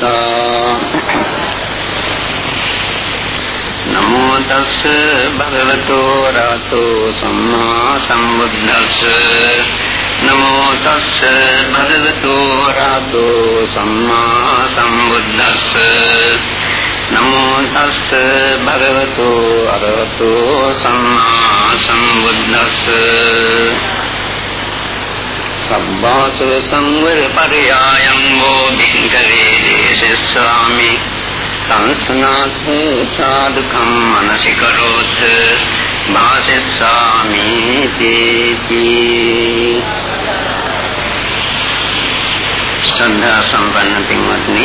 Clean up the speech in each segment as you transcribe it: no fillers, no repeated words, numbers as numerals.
नमो तस् भगवतो अरहतो सम्मा सम्बुद्धस्स नमो तस् भगवतो अरहतो सम्मा सम्बुद्धस्स नमो तस् भगवतो अरहतो सम्मा सम्बुद्धस्स सब्बासु संवर पर्यायं वो भिंकरे देशस्वामी संस्नाथ साधुकं मनसि करोत् भाषिस्वामी तेति श्रद्धा संपन्न पिंवत्नी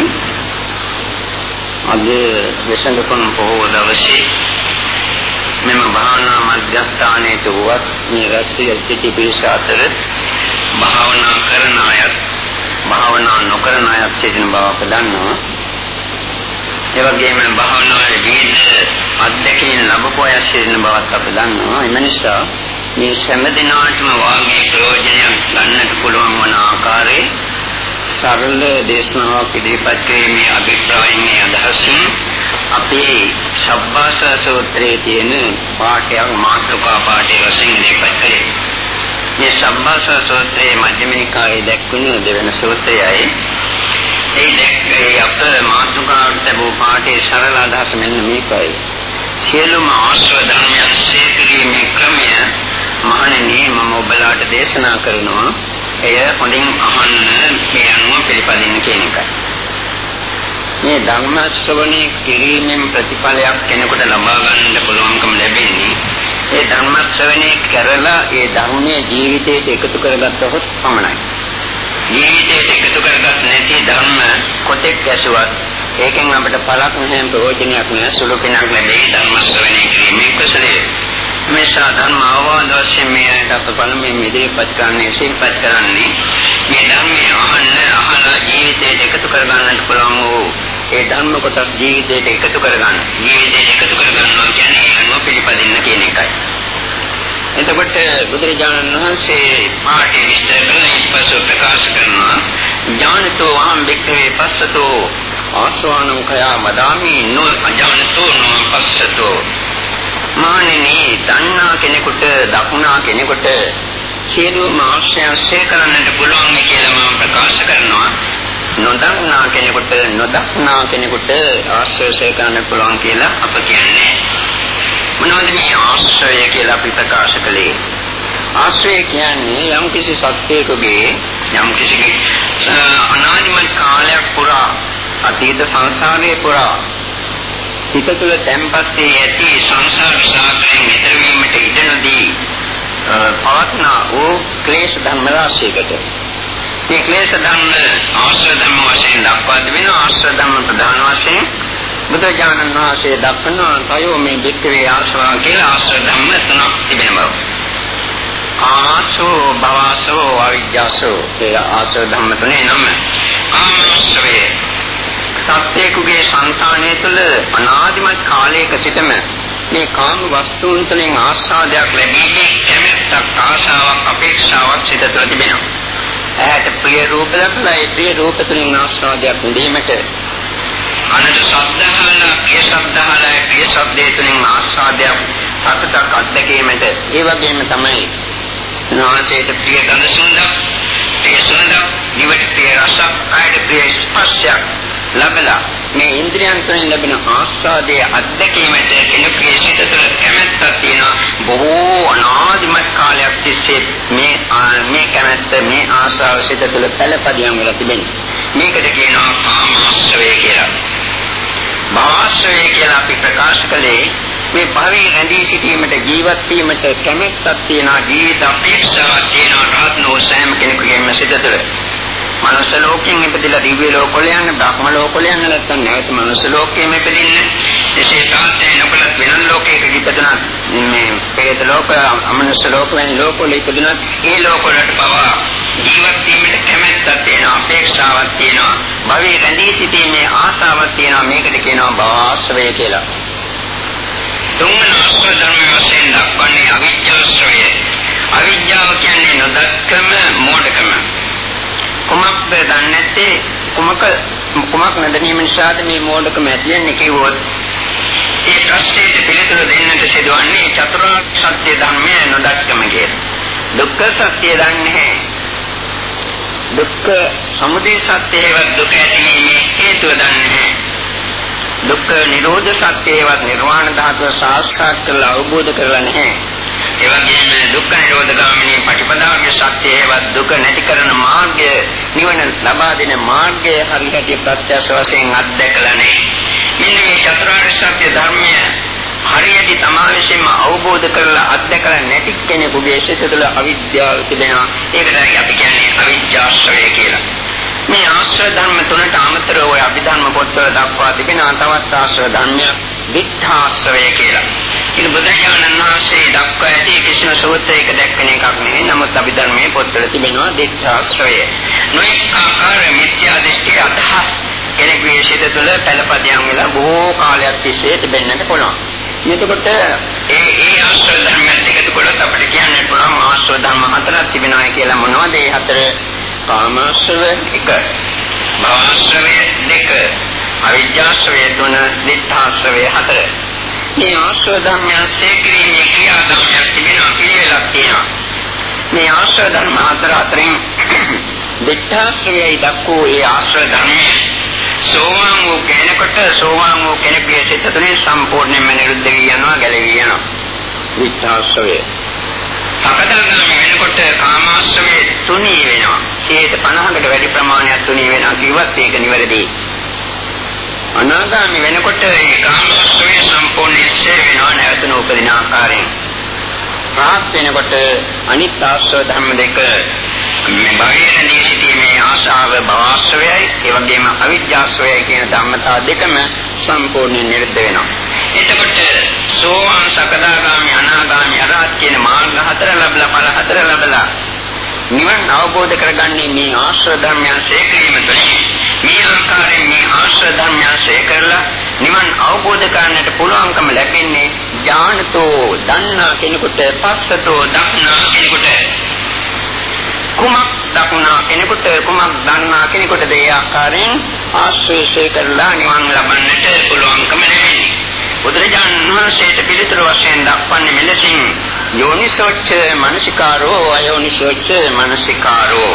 अद्य विसंगपन पोह दवसे මෙම භාවනා මධ්‍යස්ථානයේ වුවත් මේ රැස්විය සිටි පිරිස අතර භාවනා කරන අයත් භාවනා නොකරන අයත් සිටින බව අප දන්නවා. ඒ වගේම භාවනාවේ විවිධ අත්දැකීම් ලැබපු අය සිටින බවත් අප දන්නවා. ඒ නිසා මේ හැම දිනකටම වාගේ ප්‍රයෝජනයක් ගන්නට පුළුවන් වන ආකාරයේ සරල දේශනාවක් ඉදිරිපත් කිරීමේ අභිප්‍රායයෙන් අදහසින් අපේ සබ්බාස සූත්‍රයේ තියෙන පාඨයක් මාතෘකා පාඨය වශයෙන් ඉදිරිපත් කළේ. මේ සබ්බාස සූත්‍රයේ මධ්‍යම නිකායේ දැක්වෙන දෙවන සූත්‍රයයි. ඒ දැක්කේ අප මාතෘකාවට ලැබූ පාඨයේ සරල අදහස මෙන්න මේකයි. සියලුම ආශ්‍රව ධර්මයන් ශේඛරීමේ ක්‍රමය මහණෙනි මම ඔබලාට දේශනා කරනවා. එය හොඳින් අහන්න මේ අනුව පිළිපදින්න කියන එකයි. මේ ධර්ම ශ්‍රවණය කිරීමෙන් ප්‍රතිඵලයක් කෙනෙකුට ලබා ගන්න පුළුවන්කම ලැබෙන්නේ ඒ ධර්ම ශ්‍රවණය කරලා ඒ ධර්මයේ ජීවිතයට එකතු කරගත්තොත් පමණයි. ජීවිතයට එකතු කරගත් නැති ධර්ම කොටෙක් ඇසුවත් ඒකෙන් අපිට පළක් නැහැ, ප්‍රයෝජනයක් නැහැ, සුළු පිනක් ලැබෙයි ධර්ම ශ්‍රවණය කිරීමෙන් කුසලයේ. මේ සාධර්ම අවවාද වශයෙන් මේකට අප පළමුවෙන් ඉදිරිපත් කරන්නේ සිහිපත් කරන්නේ මේ ධර්මයේ අහලා ජීවිතයට එකතු කරගන්නට පුළුවන් වූ ඒ ධර්ම කොටස් ජීවිතයට එකතු කරගන්න. ජීවිතයට එකතු කරගන්නවා කියන්නේ අනුව පිළිපදින්න කියන එකයි. එතකොට බුදුරජාණන් වහන්සේ පාඨය විස්තර කරන ඉස්පසු ප්‍රකාශ කරනවා ඥානතෝ අහං වික්ඛවේ පස්සතෝ ආස්වානං කයා වදාමි නෝ අඥානතෝ නෝ පස්සතෝ. මානෙනි දන්නා කෙනෙකුට දක්නා කෙනෙකුට සියලුම ආශ්‍රයන් සේකරන්නට පුළුවන් කියලා මම ප්‍රකාශ කරනවා. නොදන්නා කෙනෙකුට නොදක්නා කෙනෙකුට ආශ්‍රය සේකරන්න පුළුවන් කියලා අප කියන්නේ. මොනවද මේ ආශ්‍රය කියලා අපි ප්‍රකාශ කළේ? ආශ්‍රය කියන්නේ යම් කිසි සත්‍යයකගේ යම් කිසි අනාදිමත් කාලයක් පුරා අතීත සංසාරයේ පුරා හිත තුළ තැන්පත්සේ ඇති සංසාර සාගරයෙන් ඈතර වීමට ඉඩ නොදී පවත්නා වූ ක්ලේශ ධර්ම රාශියකට මේ ක්ලේශ ධර්ම ආශ්‍රය ධර්ම වශයෙන් දක්වා දෙන ආශ්‍රය ධර්ම ප්‍රධාන වශයෙන් බුදුජානක වහන්සේ දක්වන තයෝ මේ වික්‍රේ ආශ්‍රව කියලා ආශ්‍රය ධර්ම තුනක් තිබෙනවා. ආසෝ භවසෝ අවිජ්ජාසෝ කියලා ආශ්‍රය ධර්ම තුනේ නම. ආශ්‍රය සත්‍යකුගේ සංතානය තුළ අනාදිමත් කාලයක සිටම මේ කාම වස්තුන් තුළින් ආස්වාදයක් ලැබීමේ කැමැත්තක් ආශාවක් අපේක්ෂාවක් සිත තුළ තිබෙනවා. ඇයට ප්‍රිය රූප ලැබලා ඒ ප්‍රිය රූප තුළින් ආස්වාදයක් විඳීමට අනන්ත ශබ්දහාලා ප්‍රිය ශබ්දහාලා ප්‍රිය ශබ්දයේ තුළින් ආස්වාදයක් සතුටක් අත්දැකීමට ඒ වගේම තමයි නාසයට ප්‍රිය ගඳ සුවඳක් ප්‍රිය සුවඳක් දිවට ප්‍රිය රසක් කායට ප්‍රිය ස්පර්ශයක් ලැබලා මේ ඉන්ද්‍රියන් තුළින් ලැබෙන ආස්වාදයේ අත්දැකීමට කෙනෙකුගේ සිත තුළ කැමැත්තක් තියෙනවා. බොහෝ අනාදිමත් කාලයක් තිස්සේ මේ කැමැත්ත මේ ආශාව සිත තුළ පළපදියම් වෙලා තිබෙනවා. මේකට කියනවා කාමාශ්‍රය කියලා. භවශ්‍රය කියලා අපි ප්‍රකාශ කළේ මේ භවයේ රැඳී සිටීමට ජීවත් වීමට කැමැත්තක් තියෙනවා, ජීවිත අපේක්ෂාවක් තියෙනවා රාත්නෝ සෑම කෙනෙකුගේම සිත තුළ. මනුෂ්‍ය ලෝකයෙන් ඉපදිලා දිව්‍ය ලෝකවල යන බ්‍රහ්ම ලෝකවල යන නැත්නම් නැවත මනුෂ්‍ය ලෝකයෙන් ඉපදින්න එසේ තාත්තේ නොකලත් වෙන ලෝකයක ඉපදුණා මේ පේත ලෝක අමනුෂ්‍ය ලෝක වැනි ලෝකවල ඉපදුණා ඒ ලෝකවලට පවා ජීවත් වීමට කැමැත්තක් තියෙනවා, අපේක්ෂාවක් තියෙනවා, භවයේ රැඳී සිටීමේ ආශාවක් තියෙනවා. මේකට කියනවා භවආශ්‍රය කියලා. තුන්වන ආශ්‍රය ධර්ම වශයෙන් දක්වන්නේ අවිජ්ජාශ්‍රය. අවිජ්ජාව කියන්නේ නොදක්කම, මෝඩකම. කුමක්ද දන්නේ නැත්තේ කුමක කුමක් නැදීම නිසාද මේ මෝඩකම ඇති වෙන්නේ කිව්වොත් ඒ ප්‍රශ්නෙට පිළිතුරු දෙන්නට සිදුවන්නේ චතුරාර්ය සත්‍ය ධර්මය නොදක්කම කියලා. දුක්ඛ සත්‍ය දන්නේ නැහැ. දුක්ඛ සමුදය සත්‍යයවත් දුක ඇතිවීමේ හේතුව දන්නේ නැහැ. දුක්ඛ නිරෝධ සත්‍යයවත් නිර්වාණ ධාතුව සාක්ෂාත් කරලා අවබෝධ කරලා නැහැ. ඒ වගේම දුක්ඛ නිරෝධ ගාමිනී පටිපදාවේ සත්‍යයවත් දුක නැති කරන මාර්ගය නිවන ලබා දෙන මාර්ගය හරියට ප්‍රත්‍යක්ෂ වශයෙන් අත්දැකලා නැහැ. මෙන්න මේ චතුරාර්ය සත්‍ය ධර්මය හරියට තමා විසින්ම අවබෝධ කරලා අත්දැකලා නැති කෙනෙකුගේ සිත තුළ අවිද්‍යාව තිබෙනවා. ඒකට අපි කියන්නේ අවිජ්ජාශ්‍රය කියලා. මේ ආශ්‍රය ධර්ම තුනට අමතරව ඔය අභිධර්ම පොත්වල දක්වා තිබෙනවා තවත් ආශ්‍රය ධර්මයක් දිඨාශ්‍රය කියලා. ඉතින් බුදුරජාණන් වහන්සේ දක්වා ඇති කිසිම සූත්‍රයක දැක්වෙන එකක් නෙවෙයි. නමුත් අභිධර්මයේ පොත්වල තිබෙනවා දිඨාශ්‍රය. නොඑක ආකාර මිත්‍යා දෘෂ්ටි අදහස් කෙනෙකුගේ සිත තුළ පළපදියම් වෙලා බොහෝ කාලයක් තිස්සේ තිබෙන්නට පුළුවන්. එතකොට ඒ ආශ්‍රය ධර්මයන් එකතු කරලා අපිට කියන්න පුළුවන් ආශ්‍රය ධර්ම හතරක් තිබෙනවා කියලා. මොනවද ඒ හතර? කාමාශ්‍රය 1, භවශ්‍රය 2, අවිජ්ජාශ්‍රය 3, දිඨාශ්‍රය 4. මේ ආශ්‍රය ධර්මයන් සේක්‍රීමේ ක්‍රියාදාමයක් තිබෙනවා කියලා කියනවා. මේ ආශ්‍රය ධර්ම හතර අතරින් දිඨාශ්‍රයයි දක්වෝ ඒ ආශ්‍රය ධර්මයේ සෝවාන් වූ කෙනෙකුගේ සිත තුළින් සම්පූර්ණයෙන්ම නිරුද්ධ වී යනවා, ගැලවී යනවා. දිඨාශ්‍රය. සකදාගාමී වෙනකොට කාමාශ්‍රය තුනී වෙනවා. 50කට වැඩි ප්‍රමාණයක් තුනී වෙනවා කිව්වත් ඒක නිවැරදි. අනාගාමී වෙනකොට ඒ කාමාශ්‍රය සම්පූර්ණයෙන් ඡේ වෙනවා, නැවත උපදින ආකාරයෙන්. රහත් වෙනකොට අනිත් ආශ්‍රය ධර්ම දෙක මේ භවයේදී සිටීමේ ආශාව භවශ්‍රයයි, ඒ වගේම අවිජ්ජාශ්‍රයයි කියන ධර්මතා දෙකම සම්පූර්ණයෙන් නිරුද්ධ වෙනවා. එතකොට සෝවාන් සකදාගාමි අනාගාමි අරහත් කියන මාර්ග හතර ලැබලා ඵල හතර ලැබලා නිවන් අවබෝධ කරගන්නේ මේ ආශ්‍රය ධර්මයන් ශේඛරීම තුළින්. මේ ආකාරයෙන් මේ ආශ්‍රය ධර්මයන් ශේඛරලා නිවන් අවබෝධ කරගන්නට පුළුවන්කම ලැබෙන්නේ ඥානතෝ දන්නා කෙනෙකුට, පස්සතෝ දක්නා කෙනෙකුට. කුමක් දක්නා කෙනෙකුට, කුමක් දන්නා කෙනෙකුට ඒ ආකාරයෙන් ආශ්‍රය ශේඛරලා නිවන් ලබන්නට පුළුවන්කම ලැබෙන්නේ. බුදුරජාණන් වහන්සේට පිළිතුරු වශයෙන් දක්වන්නේ මෙලෙසින් යෝනිසෝච්ච මනසිකාරෝ අයෝනිසෝච්ච මනසිකාරෝ.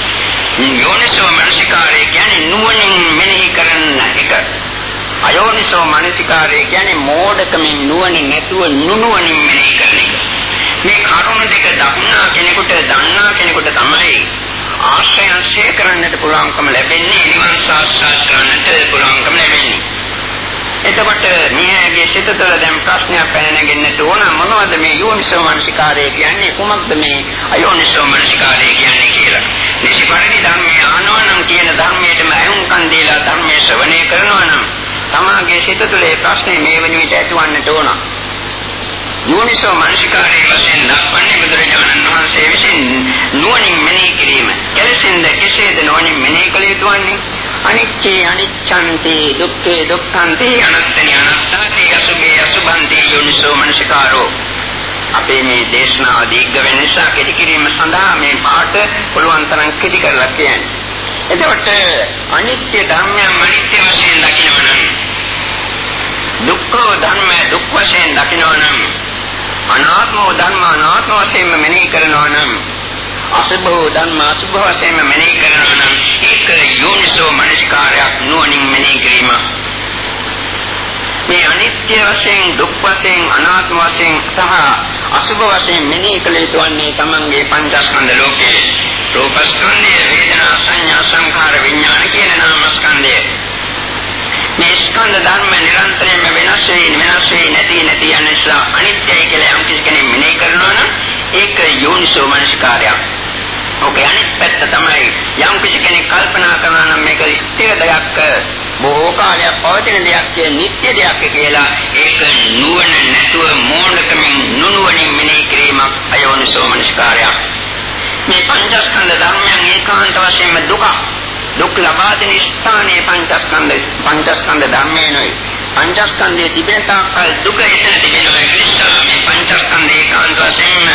යෝනිසෝ මනසිකාරය කියන්නේ නුවණින් මෙනෙහි කරන එක. අයෝනිසෝ මනසිකාරය කියන්නේ මෝඩකමින් නුවණින් නැතුව නුනුවණින් මෙනෙහි කරන එක. මේ කරුණ දෙක දක්නා කෙනෙකුට, දන්නා කෙනෙකුට තමයි ආශ්‍රයන් ශේඛරන්නට පුළුවන්කම ලැබෙන්නේ, නිවන් සාක්ෂාත් කරන්නට පුළුවන්කම ලැබෙන්නේ. එතකොට මේ සිත තුළ දැන් ප්‍රශ්නයක් පැන නැගෙන්නට ඕන. මොනවද මේ යෝනිසෝ මනසිකාරය කියන්නේ, කුමක්ද මේ අයෝනිසෝ මනසිකාරය කියන්නේ කියලා. නිසිපරිදි ධර්මයේ ආනවනම් කියන ධර්මයටම අයුම්කන් දීලා ධර්මයේ ශ්‍රවණය කරනවා නම් තමාගේ සිත තුළ ඒ ප්‍රශ්නේ මේ වෙන විට ඇතිවන්නට ඕන. යෝනිසෝ මනසිකාරයේ වශයෙන් දක්වන්නේ බුදුරජාණන් වහන්සේ විසින් නුවණින් මෙනෙහි කිරීම. කෙලෙසින්ද කෙසේද නුවණින් මෙනෙහි කළ යුතු වන්නේ? අනිච්චේ අනිච්ඡන්ති, දුක්ඛේ දුක්ඛන්ති, අනත්තේ අනත්තාති, අසුභේ අසුභන්ති යෝනිසෝ මනසිකාරෝ. අපේ මේ දේශනාව දීර්ඝ වෙන නිසා කෙටි කිරීම සඳහා මේ පාඩ පුළුවන් තරම් කෙටි කරලා කියන්නේ. එතකොට අනිත්‍ය ධර්මයන් අනිත්‍ය වශයෙන් දකිනවා නම්, දුක්ඛ ධර්ම දුක් වශයෙන් දකිනවා නම්, අනාත්ම ධර්ම අනාත්ම වශයෙන් මෙනෙහි කරනවා නම්, අසුභ ධර්ම අසුභ වශයෙන් මෙනෙහි කරනවා නම් ඒක යෝනිසෝ මනසිකාරයක්, නුවණින් මෙනෙහි කිරීම. මේ අනිත්‍ය වශයෙන්, දුක් වශයෙන්, අනාත්ම වශයෙන් සහ අසුභ වශයෙන් මෙනෙහි කළ යුතු වන්නේ තමන්ගේ පංචස්කන්ධ ලෝකයේ. රූපස්කන්ධය, වේදනා, සංඥා, සංඛාර, විඥාන කියන නාමස්කන්ධය. මේ ස්කන්ධ ධර්ම නිරන්තරයෙන්ම වෙනස් වෙයි නැති යන නිසා අනිත්‍යයි කියලා යම් කෙනෙක් මෙනෙහි කරනවා නම් ඒක යෝනිසෝ මනසිකාරයක්. ඔකේ අනිත් පැත්ත තමයි යම් කෙනෙක් කල්පනා කරනවා නම් මේක ස්ථිර දෙයක්, බොහෝ කාලයක් පවතින දෙයක්, නිත්‍ය දෙයක් කියලා ඒක නුවණ නැතුව මෝඩකමින් නුනුවණින් මෙනෙහි කිරීමක් අයෝනිසෝ මනසිකාරයක්. මේ පංචස්කන්ධ ධර්මයන් ඒකාන්ත වශයෙන්ම දුක් ලබා දෙන ස්ථානයේ පංචස්කන්ධ ධර්මයනොයි. පංචස්කන්ධයේ තිබෙන තාක්කල් දුක එතන තිබෙනවා. ඒ නිසා මේ පංචස්කන්ධ ඒකාන්ත වශයෙන්ම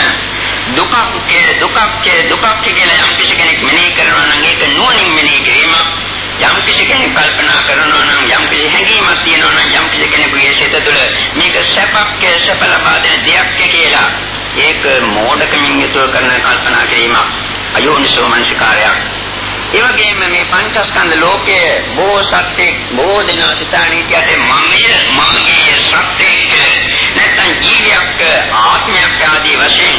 දුකක් කියලා යම් කෙනෙක් මෙනෙහි කරනවා නම් ඒක නුවණින් මෙනෙහි කිරීමක්. යම් කිසි කෙනෙක් කල්පනා කරනවා නම් යම් කිසි හැඟීමක් තියෙනවා නම් යම් කිසි කෙනෙකුගේ සිත තුළ මේක සැපක් සැප ලබා දෙන දෙයක් කියලා ඒක මෝඩකමින් යුතුව කරන කල්පනා කිරීමක් අයෝනිසෝ මනසිකාරයක්. ඒ වගේම මේ පංචස්කන්ධ ලෝකයේ බොහෝ සත්‍ය බොහෝ දෙනා සිතානීතියට මමයේ සත්‍යයේ නැත්නම් ජීවියක් ආත්මයක් ආදී වශයෙන්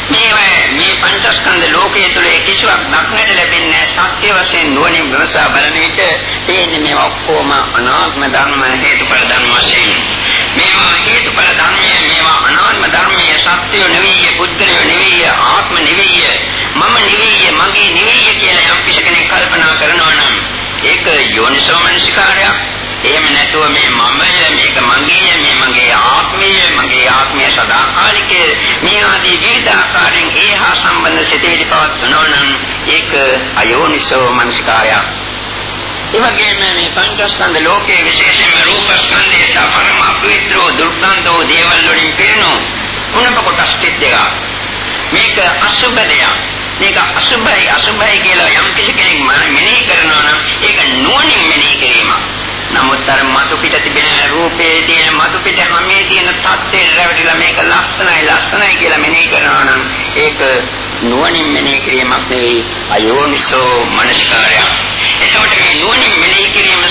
මේ පංචස්කන්ධ ලෝකයේ තුල කිසිවක් දක්නට ලැබෙන්නේ සත්‍ය වශයෙන් නුවණින් විමසා බලන විට තේන්නේ මේ ඔක්කොම අනාත්ම ධර්ම හේතුඵල ධර්ම වශයෙන් මේවා හේතුඵල ධර්මයේ මේවා අනාත්ම ධර්මයේ සත්‍යය නෙවෙයි බුද්ධය නෙවෙයි ආත්ම නෙවෙයි මම නෙවෙයි මගේ නෙවෙයි කියලා යම් කෙනෙක් කල්පනා කරනවා නම් ඒක යෝනිසෝ මනසිකාරයක්. එහෙම නැතුව මේ මමය මේක මගේ මේ මගේ ආත්මය සදාකාලික මේ ආදී විවිධ ආකාරයෙන් ඒහා සම්බන්ධ සිතේදී පවත්වනවා නම් ඒක අයෝනිසෝ මනසිකාරයක්. ඒ වගේම මේ පංචස්කන්ධ ලෝකයේ විශේෂයෙන්ම රූපස්කන්ධයට පරම අපවිත්‍රෝ දුර්ගන්ධෝ දේවල් වලින් පිරුණු කුණප කොටස් දෙක. මේක අසුබ දෙයක්. මේක අසුබයි කියලා යම් කෙනෙක් මෙනෙහි කරනවා නම් ඒක නුවණින් මෙනෙහි කිරීමක්. නමුත් අර මතු පිට තිබෙන රූපයේ තියෙන මතු පිට හැමේ තියෙන තත්ත්වයට රැවටිලා මේක ලස්සනයි කියලා මෙනෙහි කරනවා නම් ඒක නුවණින් මෙනෙහි කිරීමක් නෙවෙයි අයෝනිසෝ මනසිකාරයක්. එතකොට මේ නුවණින් මෙනෙහි කිරීම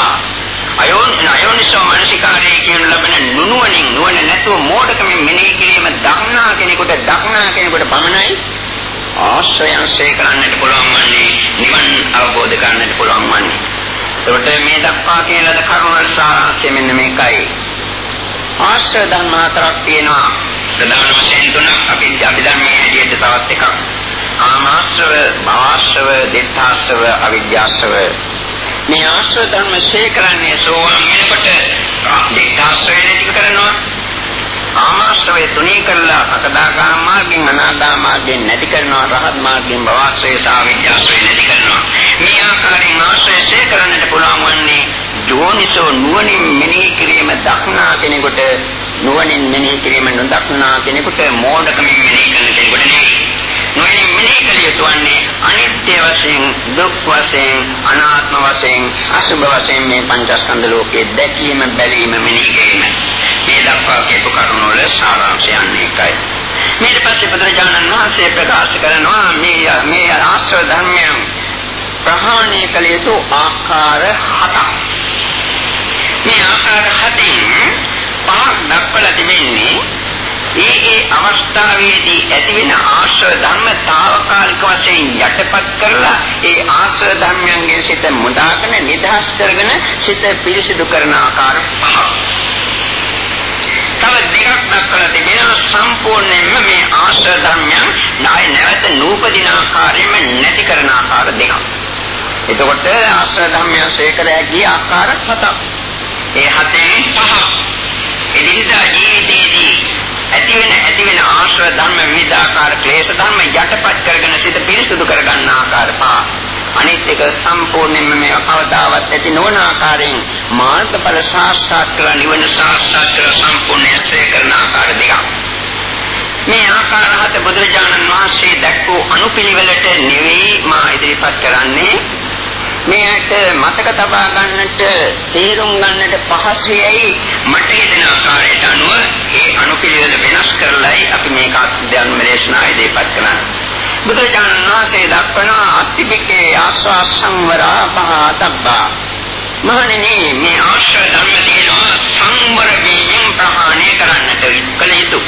සහ අයෝනිසෝ මනසිකාරය කියන ලබන නුවණ නැතුව මෝඩකමින් මෙනෙහි කිරීම දක්නා කෙනෙකුට පමණයි ආශ්‍රයයන් සේ කරන්නට පුළුවන් වන්නේ නිවන් අවබෝධ කරන්නට පුළුවන් වන්නේ. ඒකට මේ දක්වා කියන ලද කරුණ සාරාංශය මෙන්න මේකයි. ආශ්‍රය ධර්ම හතරක් තියෙනවා. ප්‍රධාන වශයෙන් තුනක් අපි ධර්මයේ හැටියට තවත් එකක්. කාමාශ්‍රව, භවශ්‍රව, දිඨාශ්‍රව, අවිද්‍යාශ්‍රව. මේ ආශ්‍රය ධර්ම සේ කරන්නේ සෝවාන් වෙනකොට දිඨාශ්‍රය නැති කරනවා. කාමාශ්‍රය තුනී කරලා සකදාගාම මාර්ගයෙන් අනාගාම මාර්ගයෙන් නැති කරනවා. රහත් මාර්ගයෙන් භවශ්‍රය සහ අවිද්‍යාශ්‍රය නැති කරනවා. මේ ආකාරයෙන් ආශ්‍රය සේ කරන්නට පුළුවන් වන්නේ යෝනිසෝ නුවණින් මෙනෙහි කිරීම දක්නා කෙනෙකුට, නුවණින් මෙනෙහි කිරීම නොදක්නා කෙනෙකුට මෝඩකමින් මෙනෙහි කරන කෙනෙකුට නෙවෙයි. නුවණින් මෙනෙහි කළ යුතු වන්නේ අනිත්‍ය වශයෙන්, දුක් වශයෙන්, අනාත්ම වශයෙන්, අසුභ වශයෙන් මේ පංචස්කන්ධ ලෝකයේ දැකීම, බැලීම, මෙනෙහි කිරීම. මේ දක්වා කියපු කරුණ වල සාරාංශය අනේකයි. ඊට පස්සේ බුදුරජාණන් වහන්සේ ප්‍රකාශ කරනවා මේ ආශ්‍රව ධර්මයන් ප්‍රහාණය කළ යුතු ආකාර 7ක්. මේ ආකාර 7න් පහක් දක්වලා තිබෙන්නේ ඒ අවස්ථාවේදී ඇතිවෙන ආශ්‍රව ධර්ම తాවකාලික වශයෙන් යටපත් කරලා ඒ ආශ්‍රව ධර්මයන්ගෙන් සිත මුදාගෙන නිදහස් කරගෙන සිත පිරිසිදු කරන ආකාර 5ක්. තව දෙකක් දක්වලා තිබෙනවා සම්පූර්ණයෙන්ම මේ ආශ්‍රව ධර්මයන් නැවත නූපදින ආකාරයෙන්ම නැති කරන ආකාර දෙකක්. එතකොට ආශ්‍රව ධර්මයන් සේකරයගේ ආකාර 7ක්. ඒ 7න් 5ක් එදිනදා ජීවිතයේදී ඇතිවෙන ආශ්‍රව ධර්ම විවිධාකාර ක්ලේශ ධර්ම යටපත් කරගෙන සිත පිරිසුදු කරගන්න ආකාර 5. අනිත් එක සම්පූර්ණයෙන්ම මේ අවදාවත් ඇති නොවන ආකාරයෙන් මාර්ගඵල සාක්ෂාත් කර නිවන සාක්ෂාත් කර සම්පූර්ණයෙන් සේ කරන ආකාර දෙකක්. මේ ආකාර 7 බුදුරජාණන් වහන්සේ දැක්වූ අනුපිළිවෙලට නෙවෙයි මා ඉදිරිපත් කරන්නේ. මේකට මතක තබා ගන්නට, තේරුම් ගන්නට පහසුයි මට හිතෙන ආකාරයට අනුව ඒ අනුපිළිවෙල වෙනස් කරලායි අපි මේක ධර්ම දේශනාවේ ඉදිරිපත් කරන්නේ. බුදුරජාණන් වහන්සේ දක්වන අත්තිබිකේ ආස්වා සංවරා පහතබ්බා. මහණෙනි මේ ආශ්‍රය ධර්ම තියෙනවා සංවර වීමෙන් ප්‍රහාණය කරන්නට කල යුතු.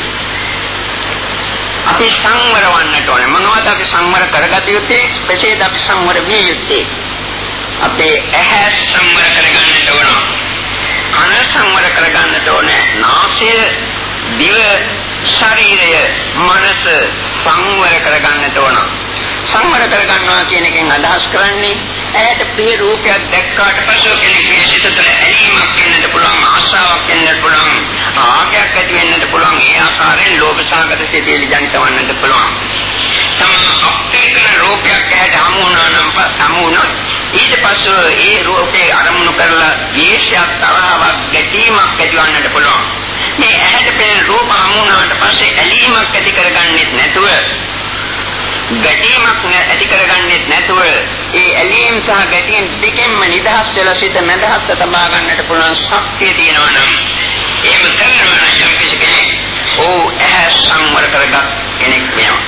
අපි සංවර වන්නට ඕනේ. මොනවද අපි සංවර කරගත යුත්තේ? කෙසේද අපි සංවර විය යුත්තේ? අපේ ඇහැ සංවර කරගන්නට ඕන. කන සංවර කරගන්නට ඕනේ. නාසය, දිව, ශරීරය, මනස සංවර කරගන්නට ඕන. සංවර කරගන්නවා කියන එකෙන් අදහස් කරන්නේ ඇයට ප්‍රිය රූපයක් දැක්කාට පසු කෙනෙකුගේ සිත තුළ ඇලීමක් එන්නට පුළුවන්, ආශාවක් එන්නට පුළුවන්, ආගයක් ඇති වෙන්නට පුළුවන්. ඒ ආකාරයෙන් ලෝභ සහගත සිතේලි ජනිත වන්නට පුළුවන්. තම අපේකන රූපයක් ඇයට හමු වුණා ඊට පස්සෙ ඒ රූපේ අරමුණු කරලා ද්වේෂයක්, තරහවක්, ගැටීමක් ඇතිවන්නට පුළුවන්. මේ ඇහැට පෙනෙන රූප හමු වුණාට පස්සේ ඇලීමක් ඇති කරගන්නෙත් නැතුව ගැටීමක් ඇති කරගන්නෙත් නැතුව ඒ ඇලීම් සහ ගැටීම් දෙකෙන්ම නිදහස් වෙලා සිට මඳහත් තබා ගන්නට පුළුවන් ශක්තිය තියෙනවා නම් එහෙම කරනවා නම් යම් කෙනෙක් ඇහැ සංවර කරගත් කෙනෙක් වෙනවා.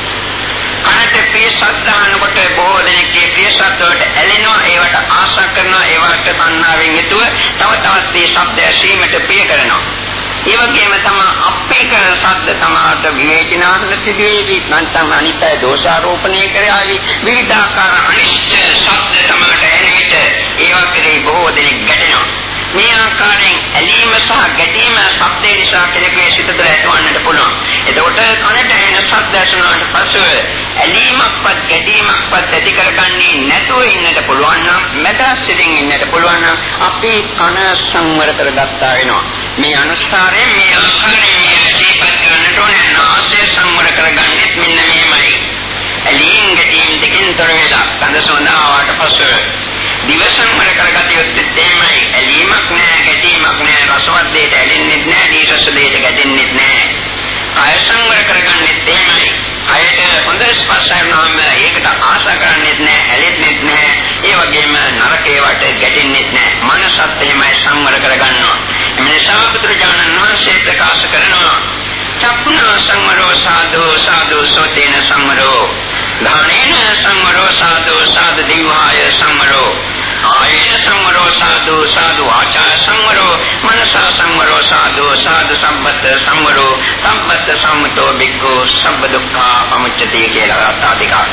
කනට ප්‍රිය ශබ්ද අහනකොට බොහෝ දෙනෙක්ගේ ප්‍රිය ශබ්ද වලට ඇලෙනවා, ඒවට ආශා කරනවා, ඒවට තණ්හාවෙන් යුතුව තව තවත් මේ ශබ්ද ඇසීමට ප්‍රිය කරනවා. ඒ වගේම තමයි අපේ කරන ශබ්ද සමාත විවේචනාත්මක සිදුවේවි, නැත්නම් අනිත්‍ය දෝෂාරෝපණය කරાવી විවිධාකාර අනිෂ්ට ශබ්ද තමයි ඇලෙමිට ඒවා කෙරෙහි බොහෝ දෙනෙක් ගැටෙනවා. මේ ආකාරයෙන් ඇලීම සහ ගැටීම ශබ්ද නිසා කෙනෙකුගේ සිත තුළ ඇතිවන්නට පුළුවන්. එතකොට කනට ඇහෙන ශබ්ද ඇසුනාට පසුව ඇලීමක්වත් ගැටීමක්වත් ඇති කරගන්නේ නැතුව ඉන්නට පුළුවන් නම්, මැදස්සිතින් ඉන්නට පුළුවන් නම් අපි කන සංවර කරගත්තා වෙනවා. මේ අනුසාරයෙන් මේ ආකාරයෙන් මේ සිහිපත් කරන්නට ඕනේ. නාසය සංවර කරගන්නෙත් මෙන්න මේමයි. ඇලීම් ගැටීම් දෙකෙන් තොර වෙලා කඳ සොඳාවට පසුව දිව සංවර කරගත යුත්තේ එමයයි. ඇලීමක් නැහැ, ගැටීමක් නැහැ, රසවත් දෙයට ඇලෙන්නෙත් නැහැ, දීර්ඝ දෙයට ගැටෙන්නෙත් නැහැ. කාය සංවර කරගන්නෙත් එමයයි. කායට හොඳ ස්පර්ශයක් නම් ඒකට ආශා කරන්නෙත් නැහැ, ඇලෙන්නෙත් නැහැ. ඒ වගේම නරකේවට ගැටෙන්නෙත් නැහැ. මනසත් එහෙමයි සංවර කරගන්නවා. එමේ නිසා බුදුරජාණන් වහන්සේ ප්‍රකාශ කරනවා චක්කුණ සංවරෝ සාදු සාදු සෝතේන සංවරෝ ධානේන සංවරෝ සාදු සාදු දිවාය සංවරෝ ආයේන සංවරෝ සාදු සාදු ආචාර සංවරෝ මනසා සංවරෝ සාදු සාදු සම්පත සංවරෝ සම්පත සම්මතෝ බික්ඛු සබ්බ දුක්ඛා පමුච්චති කියලා අර්ථාධිකා.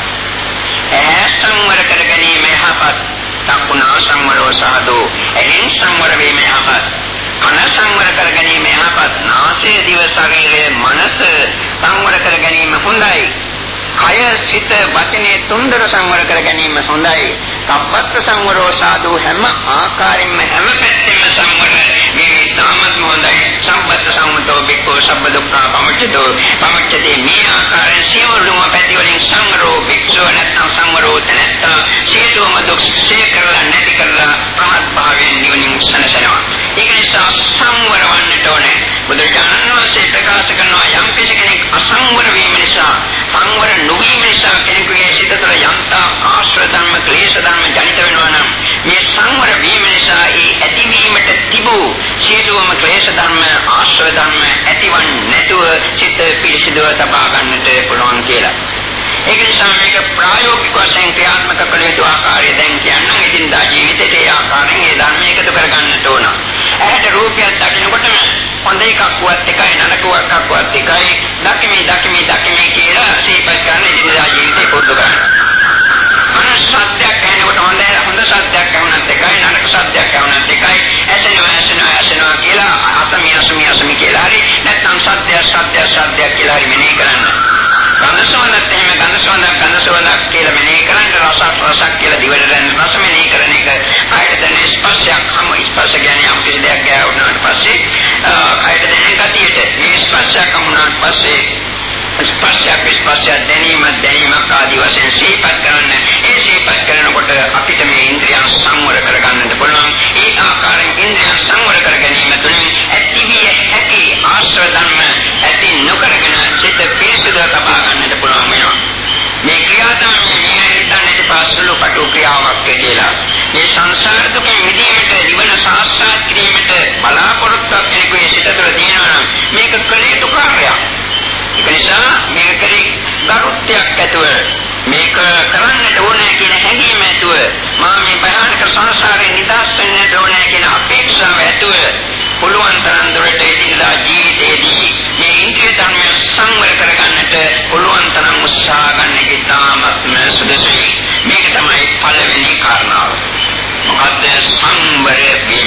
සංවර කර ගැනීම යහපත්. චක්කුණ සංවරෝ සාදු එයින් සංවර වීම යහපත්. කන සංවර කර ගැනීම යහපත්. නාසය දිව ශරීරය මනස සංවර කර ගැනීම හොඳයි. කය සිත වචනේ තුන්දර සංවර කර ගැනීම හොඳයි. සම්පත්ත සංවරෝ සාදු හැම ආකාරයෙන්ම හැම පැත්තෙම සංවර මේ සාමත් හොඳයි. සම්පත්ත සම්මතෝ බික්ඛු සබ්බ දුක්ඛා පමුච්චතෝ පමුච්චතේ මේ ආකාරයෙන් සියලුම පැති වලින් සංවරෝ බික්ඛු නැත්නම් සංවරෝ නැත්නම් සියලුම දුක් ශේ කරලා නැති කරලා ප්‍රහත් භාවයෙන් නිවනින් සනසනවා. ඒක නිසා සංවර වන්නට ඕනේ. බුදුරජාණන් වහන්සේ ප්‍රකාශ කරනවා යම් කෙනෙක් අසංවර වීම නිසා, සංවර නොවීම නිසා කෙනෙකුගේ සිත තුළ යම්තා ආශ්‍රය ධර්ම, ක්ලේශ ධර්ම ජනිත වෙනවා නම් මේ සංවර වීම නිසා ඒ ඇතිවීමට තිබූ සියලුම ක්ලේශ ධර්ම, ආශ්‍රය ධර්ම ඇතිවන්නේ නැතුව සිත පිරිසිදුව තබා ගන්නට පුළුවන් කියලා. ඒක නිසා මේක ප්‍රායෝගික වශයෙන් ක්‍රියාත්මක කළ යුතු ආකාරය දැන් කියන්නම්. ඉදින්දා ජීවිතයේ ඒ ආකාරයෙන් ඒ ධර්ම එකතු කර ගන්නට ඕන. ඇහැට රූපයක් දකිනකොටම හොඳ එකක්වත් එකයි, නරකක්වත් එකයි, දකිමි කියලා සිහිපත් කරන ඉදින්දා ජීවිතේ පුරුදු කරනවා. මනස සත්‍යයක් ඇහෙනකොට හොඳ සත්‍යයක් ඇහුණත් එකයි, නරක සත්‍යයක් ඇහුණත් එකයි, ඇසෙනවා කියලා අසමි කියලා හරි නැත්නම් සත්‍ය කියලා හරි මෙනෙහි කරන්න. ගන්ධසවණත් එහෙම ගන්ධසවණක් කියලා මෙනෙහි කරන්න, රසක් කියලා දිවට දැනෙන රස මෙනෙහි කරන එක. ආයත දැනෙන ස්පර්ශයක් ස්පර්ශ කියන්නේ යම් කිසි දෙයක් ගෑවුනාට පස්සේ ආයත දැනෙන ගතියට මේ ස්පර්ශයක් වුණාට පස්සේ ස්පර්ශ දැනීමක් ආදී වශයෙන් සිහිපත් කරන්න. ඒ සිහිපත් කරනකොට අපිට මේ ඉන්ද්‍රියන් සංවර කරගන්නට පුළුවන්. ඒ ආකාරයෙන් ඉන්ද්‍රියන් සංවර කර ගැනීම තුළින් ඇතිවිය හැකි ආශ්‍රය ධර්ම ඇති නොකරගෙන සිත පිරිසුදු තබා ගන්නට පුළුවන් වෙනවා. මේ ක්‍රියාදාමයේ මේ හිතන්නේ පාසලු කටු ක්‍රියාවක් කියලා. මේ සංසාර දුකින් මිදීමට, නිවන සාක්ෂාත් කිරීමට බලාපොරොත්තුවක් කෙනෙකුගේ සිත තුළ තියෙනවා නම් මේක කළ යුතු කාර්යයක්. ඒක නිසා මේක කරේ ගරුත්වයක් ඇතුව මේක කරන්නට ඕනේ කියන හැඟීම ඇතුව මා මේ භයානක සංසාරේ නිදහස් වෙන්නට ඕනේ කියන අපේක්ෂාව ඇතුව පුළුවන් තරම් දුරට ඉදිරියට ජීවිතයේදී මේ ඉන්ද්‍රිය ධර්ම සංවර කරගන්නට පුළුවන් තරම් උත්සාහ ගන්න එක ඉතාමත්ම සුදුසුයි. මේක තමයි පළවෙනි කාරණාව. මොකද සංවර වීම.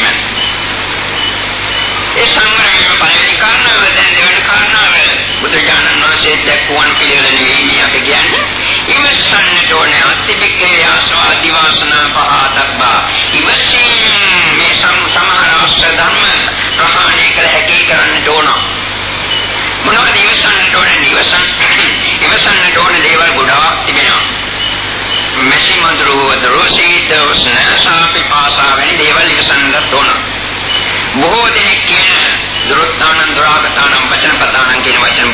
ඒ සංවර වීම පළවෙනි කාරණාව. දැන් දෙවෙනි කාරණාව බුදුරජාණන් වහන්සේ දක්වන පිළිවෙල නෙවෙයි අපි කියන්නේ. ඉවසන්නට ඕනේ. අතිබික්කේ ආස්වා දිවාසනා පහතබ්බා. ඉවසීම මේ සමහර ආශ්‍රය ධර්ම ප්‍රහාණය කළ හැකි කරන්නට ඕන. මොනවද ඉවසන්නට ඕනේ? ඉවසන්නට ඕනේ දේවල් ගොඩාක් තිබෙනවා. මෙසි මඳුරු සීත උෂ්ණ සාපි පාසා වැනි දේවල් ඉවසන්නට ඕන. බොහෝ දෙනෙක් කියන දුරුත්තානං දුරාගතානං වචනපතානං කියන වචන බුදුහාමුදුරුවෝ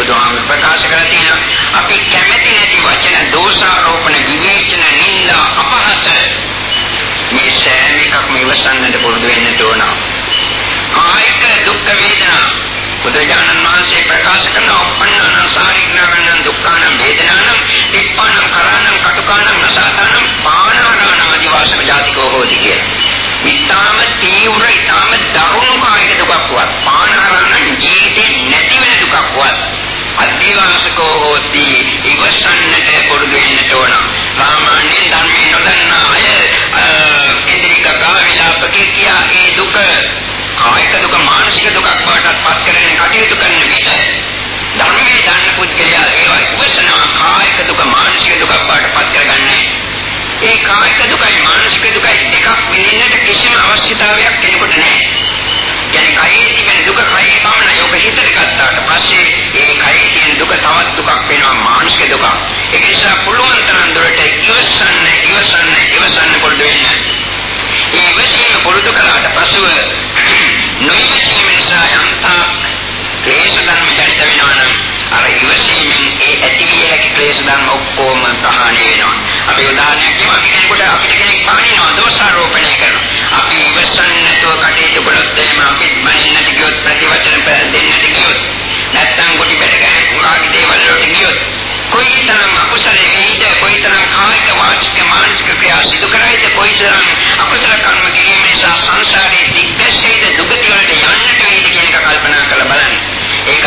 ප්‍රකාශ කරලා තියෙනවා. අපි කැමැති නැති වචන, දෝෂාරෝපණ, විවේචන, නින්දා, අපහාස මේ සෑම එකක්ම ඉවසන්නට පුරුදු වෙන්න ඕන. කායික දුක් වේදනා බුදුජානන් වහන්සේ ප්‍රකාශ කරන අපන්නන සාරිඥානං දුක්ඛානං වේදනානං තිප්පං කරාණං කටුකාණං නසාතං පාණානාන ආදි වාසක ජාතිකෝ හෝති කියලා. ඊටාම තීව්‍ර ඊටාම දරුණු කායික දුකක්වත් පාණානාන ජීවිතේ නැති වෙන දුකක්වත් අධිවාසකෝ හෝති ඉවසන්නට පුරුදු වෙන්න ඕන. සාමාන්‍යයෙන් ධර්මයේ නොදන්නා අය ඉන්ද්‍රික කාවිලාපකේ කියා ඒ දුක කායික දුක මානසික දුකක් බවට පත් කරගෙන කටයුතු කරන විට ධර්මයේ දන්න පුද්ගලයා ඒවා ඉවසනවා. කායික දුක මානසික දුකක් බවට පත් කරගන්නේ. ඒ කායික දුකයි මානසික දුකයි දෙකක් විඳින්නට කිසිම අවශ්‍යතාවයක් කෙනෙකුට නැහැ. يعني කයේ තිබෙන දුක කයේ පමණයි. ඔබ හිතට ගත්තාට පස්සේ ඒ කයේ තියෙන දුක තවත් දුකක් වෙනවා, මානසික දුකක්. ඒ නිසා පුළුවන් තරම් දුරට ඉවසන්න පුරුදු වෙන්න. ඒ ඉවසීම පුරුදු කළාට පසුව නොඉවසීම නිසා යම්තා ක්ලේශ ධර්ම ජනිත වෙනවා නම් අර ඉවසීමෙන් ඒ ඇතිවිය හැකි ක්ලේශ ධර්ම ඔක්කොම ප්‍රහාණය වෙනවා. අපි උදාහරණයක් කියමු. අපිට කෙනෙක් පානිනවා, දෝෂාරෝපණය කරනවා. අපි ඉවසන්නේ නැතුව කටයුතු කළොත් එහෙම අපිත් මනින්නට ගියොත්, ප්‍රතිවචන දෙන්නට ගියොත්, නැත්තම් කොට බැට ගන්න පුරාගේ දේවල් වලට ගියොත් කොයිතරම් අකුසල වේද, කොයිතරම් කායික වාචික මානසික ක්‍රියා සිදු කරයිද, කොයිතරම් අකුසල කර්ම කිරීම නිසා සංසාරයේ දිග්දර්ශයද දුගති වලට යන්නට වේද කියන එක කල්පනා කරලා බලන්න. ඒක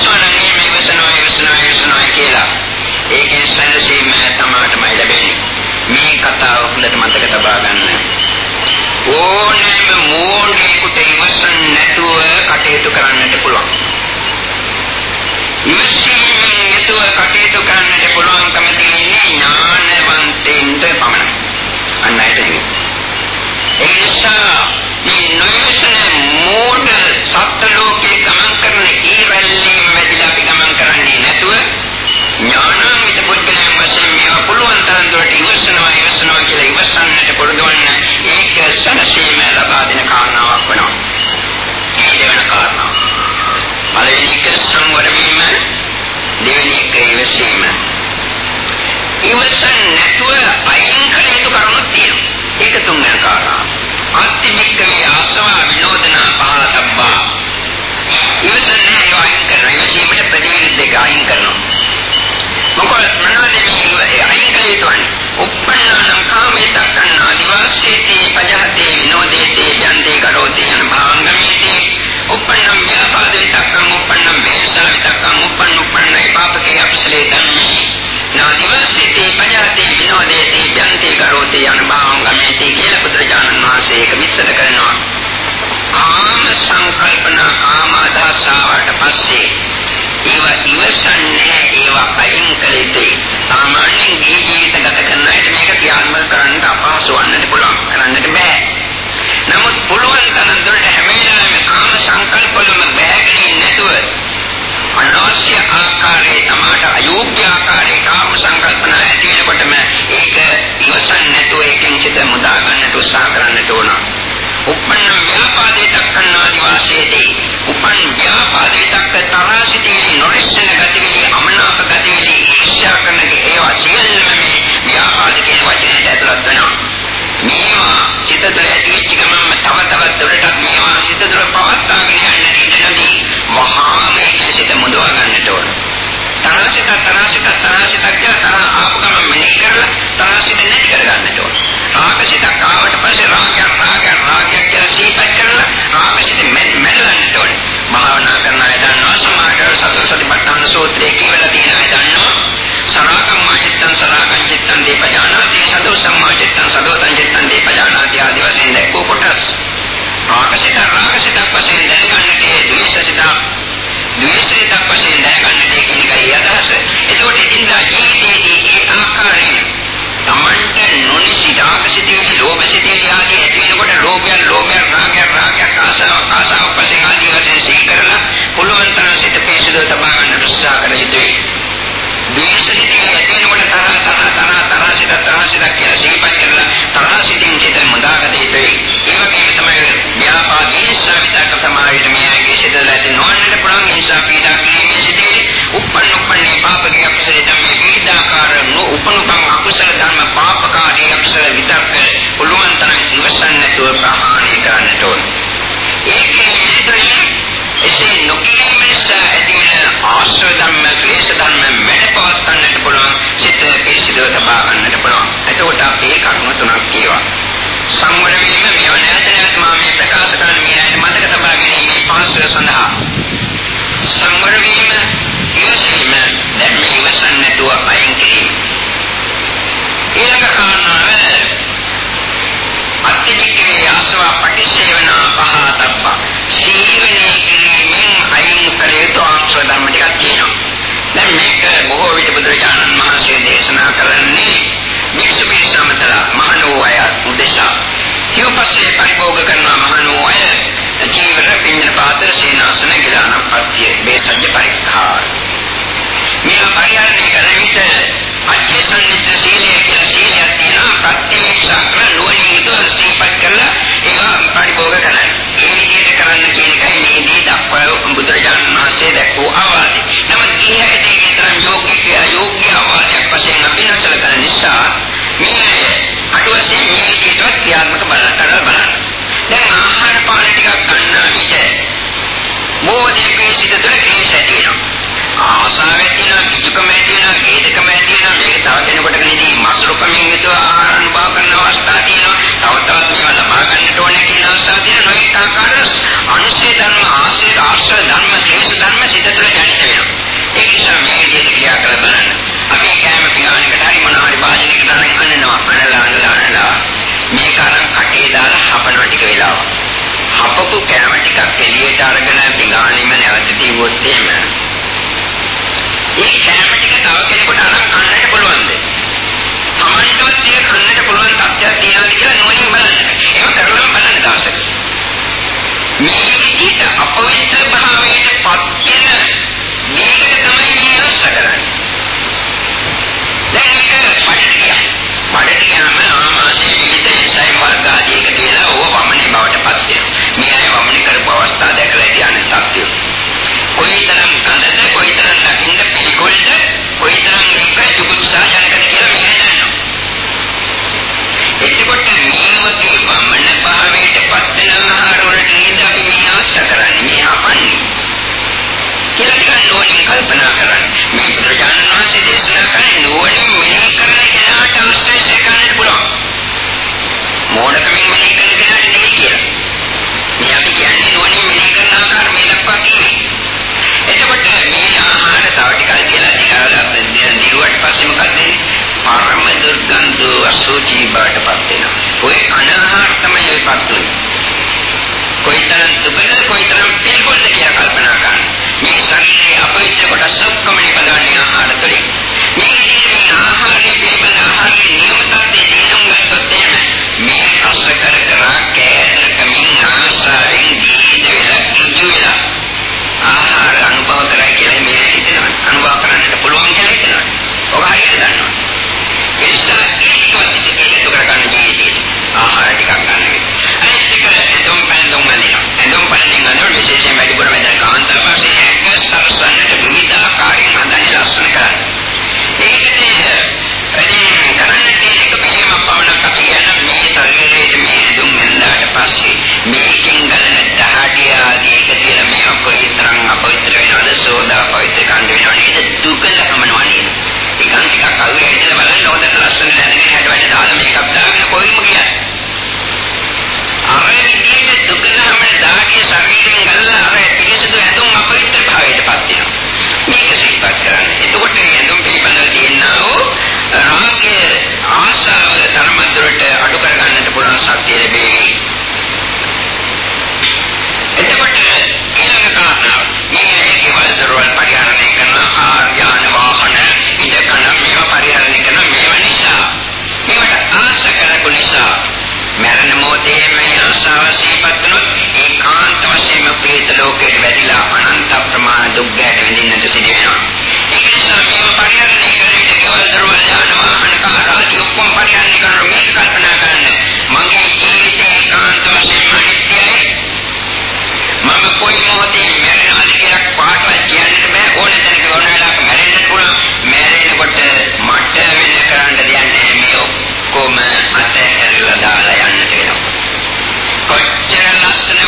ඉවසනවා කියලා. ඒකෙන් සැලසීම තමයි ලැබෙන්නේ. මේ කතාව හොඳට මතක තබා ගන්න. ඕනෑම මෝඩයෙකුට ඉවසන්න නැතුව කටයුතු කරන්නට පුළුවන්. ඉවසීමෙන් නැතුව කටයුතු කරන්නට පුළුවන්කම තියෙන්නේ ඥානවන්තයින්ට පමණයි. අන්න ඒකයි. ඒ නිසා මේ නොයසන මෝඩ සත්ත්ව ලෝකයේ ගමන් කරන ඊරල්ලීම වැදිලා අපි ගමන් කරන්නේ නැතුව ඥානාන්විත පුද්ගලයන් වශයෙන් මේවා පුළුවන් තරම් දුරට ඉවසනවා කියලා ඉවසන්නට පුරුදු වන්න. ඒක සනසීම ලබා දෙන කාරණාවක් වෙනවා. මේ දෙවන කාරණාව. පළවෙනි එක සංවර වීම, දෙවෙනි එක ඉවසීම. ඉවසන්න නැතුව අයින් කළ යුතු කරුණු තියෙනවා. ඒක තුන්වෙනි කාරණාව. අත්‍යමික්කේ ආසවා විනෝදනා පහතබ්බා. ඉවසන්නේ ඒවා අයින් කරනවා. ඉවසීමට ප්‍රතිවිරුද්ධ දෙක අයින් කරනවා. මොකද මොනවද මේ අයින් කළ යුතුන්නේ? උප්පන්නානම් කාමේතක්කන්න ආදිවාසීති පජහතේ විනෝදේති යන්තේ කරෝති යන භාංගමේති. උප්පන්නම් ව්‍යාපාදේතක්කම් උප්පන්නම් වේසාවිතක්කම් උප්පන්නයි පාපකේ අපසලේ ධම්මේ. නාදිවාසීති පජහතේ විනෝදේති යන්තේ කරෝති යන භාංගමේති කියලා බුදුරජාණන් වහන්සේ ඒක විස්තර කරනවා. කාම සංකල්පන කාම අදහසාවට පස්සේ ඒවා ඉවසන්නේ, ඒවා අයින් කළ යුතුයි. සාමාන්‍යයෙන් ජීවිත ගත කරන අයට මේක ක්‍රියාත්මක කරන්න අපහසු වන්නට පුළුවන්, කරන්නට බෑ. නමුත් පුළුවන් තරම් දුරට හැම වෙලාවෙම කාම සංකල්පවලම බැහැගෙන නැතුව අනවශ්‍ය ආකාරයේ තමාට අයෝග්‍ය ආකාරයේ කාම සංකල්පන ඇති වෙනකොටම ඒක ඉවසන්නේ නැතුව ඒකෙන් සිත මුදා ගන්නට උත්සාහ කරන්නට ඕන. උපන්න ව්‍යාපාදේ දක්කන ආදිවාසීදී උපන් ව්‍යාපාදේ දක්ක තරසිතේ නොරිස්සන ගතිවිලි අමනාප ගතිවිලි ඊර්ෂ්‍යා කරන ඒවා සියල්ලම මේ ව්‍යාපාද කියන වචනයට ඇතුළත් වෙනවා. මේවා චිත්ත තුළ ඇතිවෙච්ච ගමන්ම තව තවත් දුරටත් මේවා චිත්ත තුළ පවත්වාගෙන යන්නට ඉඩදී මහා මේ සිත මුදවා ගන්නට ඕන. තරසිත කියලා ආපු ගමන් මෙනෙහි කරලා තරසිත නැති කර ගන්නට ඕන. රාගසිතක් ආවට පස්සේ රාගයක් කියලා සීපත් කරලා රාගසිත මැඩලන්නට ඕනේ. භාවනා කරන අය දන්නවා, සමාධි සතිපට්ඨාන සූත්‍රයේ කියලා තියෙන අය දන්නවා. සරාගම්මාචිත්තං සරාගං චිත්තං දීපජානාති සදෝ සම්මාචිත්තං සදෝතං චිත්තං දීපජානාති ආදී වශයෙන් දැක්වූ කොටස්. රාගසිතක් වශයෙන් දැනගන්නට ද්වේෂසිතක් වශයෙන් දැනගන්නට කියන එකයි අදහස. ඒකෝට ඉදින්දා ජීවිතයේදී ඒ ආකාරයෙන් තමන්ට නොනිසි රාගසිතේ ලෝභසිතේ ආදී ඇති වෙනකොට ලෝභය රාගයක් ආසාව වශයෙන් ආදී වශයෙන් සිහි කරලා පුළුවන් තරම් සිත පිරිසිදු තබා ගන්න උත්සාහ කළ යුතුයි. ද්වේෂසිතේ ඇති වෙනකොට තරහ කියලා සිහිපත් කරලා තරහ සිතින් සිත මුදාගත යුතුයි. ඒ වගේම තමයි ව්‍යාපාදේ විතක්ක සමාවිත මෙයාගේ සිතට ඇති නොවන්නට පුළුවන් නිසා පීඩා කිරීමේ සිටේ උපන්න උපන් අකුසල ධර්ම පාපකාරී අකුසල විතර්ක පුළුවන් තරම් ඉවසන්න නැතුව ප්‍රහාණය කරන්නට ඕන. ඒකේ මිත්‍රයන් එසේ නොකිරීම නිසා ඇතිවන ආශ්‍රය ධර්ම, ක්ලේශ ධර්ම මෙලපවත්වන්නට පුළුවන්. සිත පිරිසිදුව තබා ගන්නට පුළුවන්. එතකොට අපේ කර්ම තුනක් කියවා. සංවර වීම මේව නැවත මා මේ ප්‍රකාශ කරන මේ මතක තබා ගැනීම පාස්වර සඳහා සංවර වීම ඉවසීම දැන් මේ ඉවසන්න නැතුව අයින් කිරීම. ඊළඟ කාරණාව අත්‍යධිකේ ආසව පටිසේවනා පහතබ්බ සීවනේ කිරීමෙන් අයින් කළ යුතු ආංශ ධර්ම ටිකක් තියෙනවා. දැන් මේක බොහෝ විට බුදුරජාණන් වහන්සේ දේශනා කරන්නේ වික්ෂු පිරිසමතලා මහණෝ අය උදෙසා සිව්පස්සේ පරිභෝග කරන මහණෝ අය ජීවර පින්න පාත්‍ර සේනාසන ගිලානම් පත්‍ය මේ සත්‍ය පරික්ඛාර මේ පරිහරණය කරන විට අධ්‍යසන්නිත සීලය කියලා සීලයක් තියෙනවා. ප්‍රතිවේක්ෂා කරන නුවණින් යුතුව සිහිපත් කරලා ඒවා පරිභෝග කරනවා. ඒ විදිහට කරන්න කියන එකයි මේදී දක්වන බුදුරජාණන් වහන්සේ දැක්වූ අවවාදය. නමුත් ඊයේදී විතරක් යෝග්‍ය අවවාදයක් වශයෙන් අපි නැසල කරන නිසා මේ අටවසේ මේ විදිහට ක්‍රියාත්මක බලන්න. දැන් ආහාර පාන ටිකක් ගන්න විට මොහොතේ සිට තුළ ක්ලේශ ඇති වෙනවා. ආසාවෙන් තියෙනවා, කිචුකමෙන් තියෙනවා, ගේදකමෙන් තියෙනවා. මේක තව කෙනෙකුට කනදී මසුරුකමින් යුතුව ආහාර අනුභව කරන අවස්ථා තියෙනවා. තව තවත් මේවා ලබා ගන්නට ඕනේ කියන අවස්ථා තියෙනවා. නොයෙක් ආකාර අනුශේ ධර්ම, ආශ්‍රය ධර්ම, ක්ලේශ ධර්ම සිත තුළ ජනිත වෙනවා. ඒ නිසා මේ විදිහට ක්‍රියා කරලා බලන්න. අපි කැම පිඟානකට හරි මොනවා හරි භාජනයකට අනනවා. අනලා මේක අරන් කටේ දාලා හපනවා ටික වෙලාවක්. හපපු කැම ටිකක් එළියට අරගෙන පිඟානෙම නැවත තියුවොත් එහෙම ඒ කැම ටික තව කෙනෙකුට අරන් කන්නට පුළුවන්ද? සමන්තවත් ඒක කන්නට පුළුවන් තත්ත්වයක් තියෙනවද කියලා නෝනින් බලන්න. ඒක කරලා බලන්න දවසක. මේ විදිහට අපවිත්‍ර භාවයට පත් වෙන මේකට තමයි මේ අවශ්‍ය කරන්නේ. දැන් මේක බඩටියම ආමාශයේ විවිධ සයි වර්ග ආදී එකතු වෙලා ඕව වමනේ බවට පත් වෙනවා. මේ අය වමනේ කරපු අවස්ථා දැකලා කියන්නේ සත්‍යය. කොයිතරම් කනද කොයිතරම් දකින්න පිළිකොල්ද කොයිතරම් එක දුක්සා ජනකද කියලා මේ දන්නවා. එතකොට මේ වගේ වමන භාවයට පත් වෙන ආහාර වලට නේද අපි මේ අවශ්‍ය කරන්නේ මේ අපන්නේ. කියලා ටිකක් නෝනින් කල්පනා කරන්න. මේ බුදුරජාණන් වහන්සේ දේශනා කරන්නේ නෝනින් මෙනෙහි කරන කෙනාට අවශ්‍ය කරන්න පුළුවන්. මෝඩකමින් මෙනෙහි කරන කෙනාට නෙවෙයි කියලා. මේ අපි කියන්නේ නෝනින් මෙනෙහි කරන ආකාර මේ දක්වා කියන්නේ. එතකොට මේ ආහාර තව ටිකක් කියලා දිගාලා දිරුවට පස්සේ මොකද වෙන්නේ? පරම දුර්ගන්ධ අසුචි බාටපත් වෙනවා. ඔය අනාහාර තමයි ඔයපත් වෙන්නේ. කොයිතරම් දුකද කොයිතරම් පිළිගොල්ද කියලා කල්පනා කරන්න. මේ ශරීරයේ අපවිත්‍ර කොටස් ඔක්කොම නිපදවන්නේ ආහාර තුළින්. මේ ආහාරයේ පිළිබඳ ආහාරයේ නියම තත්ත්වයේ තේරුම් ගත්තොත් එහෙම මේ රස කර කෑදරකමින් ආසාවෙන් දීද වෙලා කිජු වෙලා ආහාර අනුභව කරයි කියලා මේ හිතනවා. අනුභව කරන්නට පුළුවන් කියලා හිතනවා. ඔබ හරියට දන්නවා. ඒ නිසා ඒකත් කරගන්න ජීවිතේ ආහාර ටිකක් ගන්න වෙනවා. අනිත් එක එදොම් පැන්දොම් විශේෂයෙන් වැඩිපුර වෙන කාන්තාව වශයෙන් සරසන්නට විවිධ ආකාරයෙන් හදන්න ලස්සන කරන්නේ. ඒකදී කරන්න තියෙන එක මෙහෙම පවණක් අපි කියන මේ ශරීරයේ මේ දුම් වෙනාට පස්සේ මේකෙන් ගලන දහඩිය ආදී එක තියෙන මේ කොයිතරම් අපවිත්‍ර වෙනවද සෝදා පවිත්‍ර කන්ද වෙනවද නේද දුකල හමනවා නේද. ඒකන් ටිකක් අල්ලගෙන හිටලා බලන්න ඕන ලස්සන දැනගෙන හැට වැඩ දාලා මේකක් දාගෙන කොයිම කියන්නේ. ආයෙත් දුකලම දාගේ ශරීරයෙන් ගලලා අර පිළිසුදු ඇඳුම් අපවිත්‍ර භාවයට පත් වෙනවා. මේක සිහිපත් කරන්න. එතකොට මේ ඇඳුම් පිළිබඳව තියෙනා වූ රාගයේ ආශාව ධර්මද්‍රට අඩු කර ගන්නට පුළුවන් ශක්තිය ලැබෙවි. එතකොට ඊළඟ කාරණාව මේ කේවල දරවල් පරිහරණය කරන ආර්යයන් වාහන ඉදකන මේවා පරිහරණය කරන මේවා නිසා මේවට ආශ කරපු නිසා මරණ මොහොතේ මේ ආශාව සිහිපත් වුණොත් ඒකාන්ත වශයෙන්ම ප්‍රේත ලෝකයට වැදිලා අනන්ත ප්‍රමාණ දුක් ගැට විඳින්නට සිදු වෙනවා. ඒ නිසා මේවා පරිහරණය කරන විට කේවල දරවල් ඥාන වාහන කාරාදී ඔක්කොම පරිහරණය කරන මේක කල්පනා කරන්න. මගේ ජීවිතේ ඒකාන්ත වශයෙන්ම අනිත්‍යයි. මම කොයි මොහොතේ මැරෙනවද කියලා පාටවත් කියන්න බෑ. ඕන තැනක ඕන වෙලාවක මැරෙන්න පුළුවන්. මැරෙනකොට මට වෙන කරන්න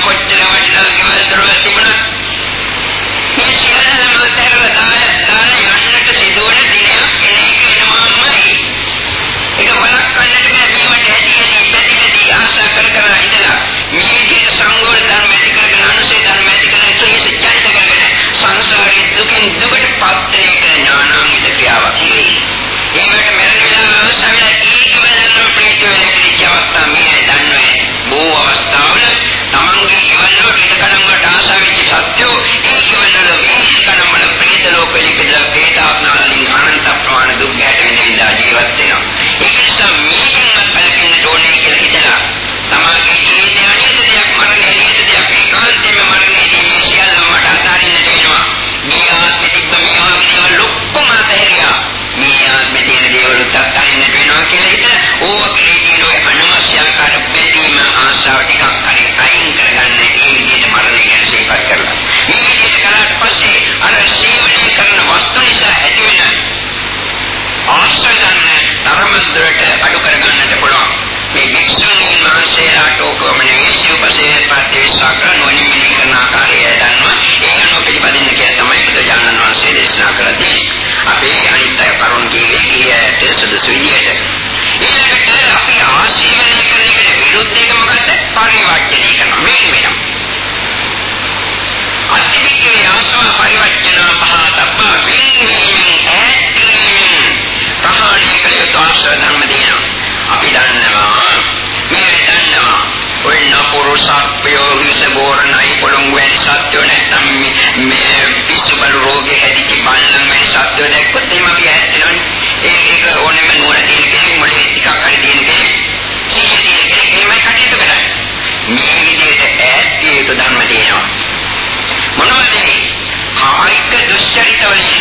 කොච්චර වටිනා ගෙවල් තිබුණත් මේ සියල්ලම තරවදාය දාන යන්නට සිදුවන දිනයක් එනවාමයි. ඒක වළක්වන්නට බැහැ. මේවට ඇදී ආශා කර ඉඳලා මේ විදිහට සංගෝල ධර්ම ඇති කරගෙන අනුසය ධර්ම ඇති කරගෙන සුවිසච්ඡන්ත කරගෙන සංසාරයේ දුකින් දුකට පත් වෙන එක ඥානාන්විත ක්‍රියාවක් නෙවෙයි. ඒකට මෙරණිලා සමිලා ඒකවලම ප්‍රේත වෙන කිච්චවස්ථා මේ දන්නේ. බොහෝ අවස්ථාවල තමන්ගේ ජීවනවල පිටකරම් වලට ආශා වෙච්ච සත්‍යෝ ඒකවල මේ කණම් වල ප්‍රේත ලෝකෙලිකදලා ප්‍රේතාත්මවලින් අනන්ත ප්‍රමාණ දුක් ගැට විඳින්දා ජීවත් වෙනවා. ඒක නිසා මේකෙන් කලකින්න ඕනේ කියලා හිතලා තමන්ගේ ජීවිතය අනිත් දෙයක් මරණය අනිත් දෙයක් ඒකාන්තයෙන්ම මරණයදී මේ සියල්ලම මට අතාරින්න වෙනවා. මේ ආත්මෙ තිබ්බ මේ ආත්මය ලොක්කම අතහැරියා. මේ ආත්මෙ තියෙන දේවලුත් අත්හරින්න වෙනවා කියලා හිත ඕවකේ කියන ඔය අනවශ්‍ය ආකාර බැඳීම ආශාව ටිකක් හරි අයින් කරගන්න මේ විදිහට මරණය ගැන සිහිපත් කරලා. මේ විදිහට කළාට පස්සේ අර සේවනය කරන වස්තු නිසා ඇතිවෙන ආශ්‍රයයන් ධර්මද්‍රයට අඩු කරගන්නට පුළුවන්. මේ වික්ෂුණීන් වහන්සේලාට ඕකම නෙවෙයි සිව්පසේ ප්‍රතිවිශ්වාස නොනින් මිනි කරන ආකාරය දන්නවා. ඒ අනුව පිළිපදින්න කියලා තමයි බුදුජානක වහන්සේ දේශනා කරන්නේ. අපේ අනිත්‍ය කරුණ කීවේ සුදුසු විදියට. ඊළඟට අපි ආශීර්වාදනය කරන එකට විරුද්ධ එක මොකද? පරිවර්තනය කරනවා. මේ වෙනවා. අතිවික්‍රේ ආශාව පරිවර්තන පහතප්පා විඤ්ඤාණය ප්‍රහාණය කළ යුතු ආශ්‍රය ධර්ම දෙනවා. අපි දන්නවා මේ දන්නවා ඔය නපුරුසක්පයෝ විසබෝරණයි පොළොංගු වැනි සත්‍යෝ නැත්නම් මේ පිස්සුබල රෝගේ හැදිච්ච බල්ලන් වැනි සත්‍යෝ දැක්කොත් එහෙම අපි ඇත්තනවනේ. ඒක ඕනෙම නුවණ තියෙන කෙනෙක් මොලේ ටිකක් හරි තියෙන කෙනෙක් සීය තියෙන කෙනෙක් එහෙමයි කටයුතු කරන්නේ. මේ විදිහට ඈත්ිය යුතු ධර්ම තියෙනවා. මොනවද? කායික දුස්චරිතවලින්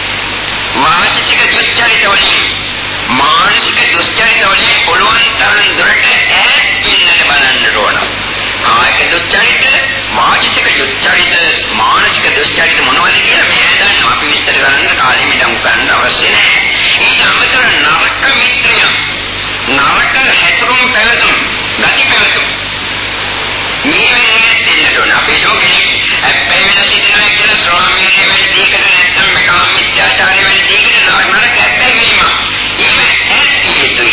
වාචික දුස්චරිතවලින් මානසික දුස්චරිතවලින් පුළුවන් තරම් දුරට ඈත් වෙන්නට බලන්න ඕන. කායික දුස්චරිත, වාචික දුස්චරිත, මානසික දුස්චරිත මොනවද කියලා මේ දන්නවා. අපි විස්තර කරන්න කාලෙ මෙතන ගන්න අවශ්‍ය නැහැ. ඊට අමතරව නරක මිත්‍රයන්, නරක හැතුරුම් පැවතුම්, ගති පැවතුම් මේ වෙන්නේ දෙන්නට ඕන. අපේ ලෝකෙ අපේ වෙන සිටිනවා කියලා ස්වාමීන් වහන්සේ දීකට නැත්නම් මේ කාම මිත්‍යාචාරය වෙන දීකට නරක ඇත්තයි වීම. ඒක ඇත්තේ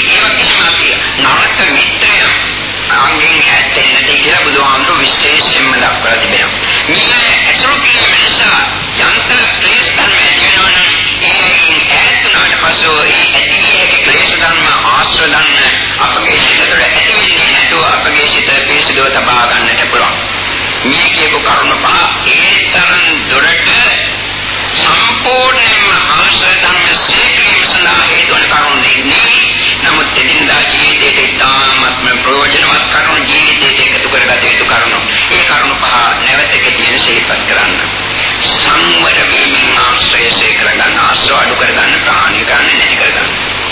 නරක මිත්‍රයන් අංගෙන් ඇත්තෙන්නට කියලා බුදුහාමුදුරුවෝ විශේෂයෙන්ම දක්වලා තිබෙනවා. මේ අසුරු කිරීම නිසා යන්ත්‍ර ක්ලේශ ධර්ම ඇති වෙනවනම් ඒකෙන් ඈත් වුණාට පසු ඒ ඇතිවියක ක්ලේශ ධර්ම ආශ්‍රය ධර්ම අපගේ සිත තුළ ඇති වෙන්නේ නැතුව අපගේ සිත පිරිසිදුව තබා ගන්නට පුළුවන්. මේ කියපු කරුණ පහ ඒ තරම් දුරට සම්පූර්ණයෙන්ම ආශ්‍රය ධර්ම සීක්‍රීම සඳහා හේතු වන කරුණ නෙවෙයි. නමුත් එදිනදා ජීවිතයේ ඉතාමත්ම ප්‍රයෝජනවත් කරුණු ජීවිතයට එකතු කරගත යුතු කරුණු. ඒ කරුණු පහ නැවත එකතියෙන් සිහිපත් කරන්න. සංවර වීමෙන් ආශ්‍රය සේකර ගන්න, ආශ්‍රය අඩු කරගන්න, ප්‍රහාණය කරන්න, නැති කරගන්න.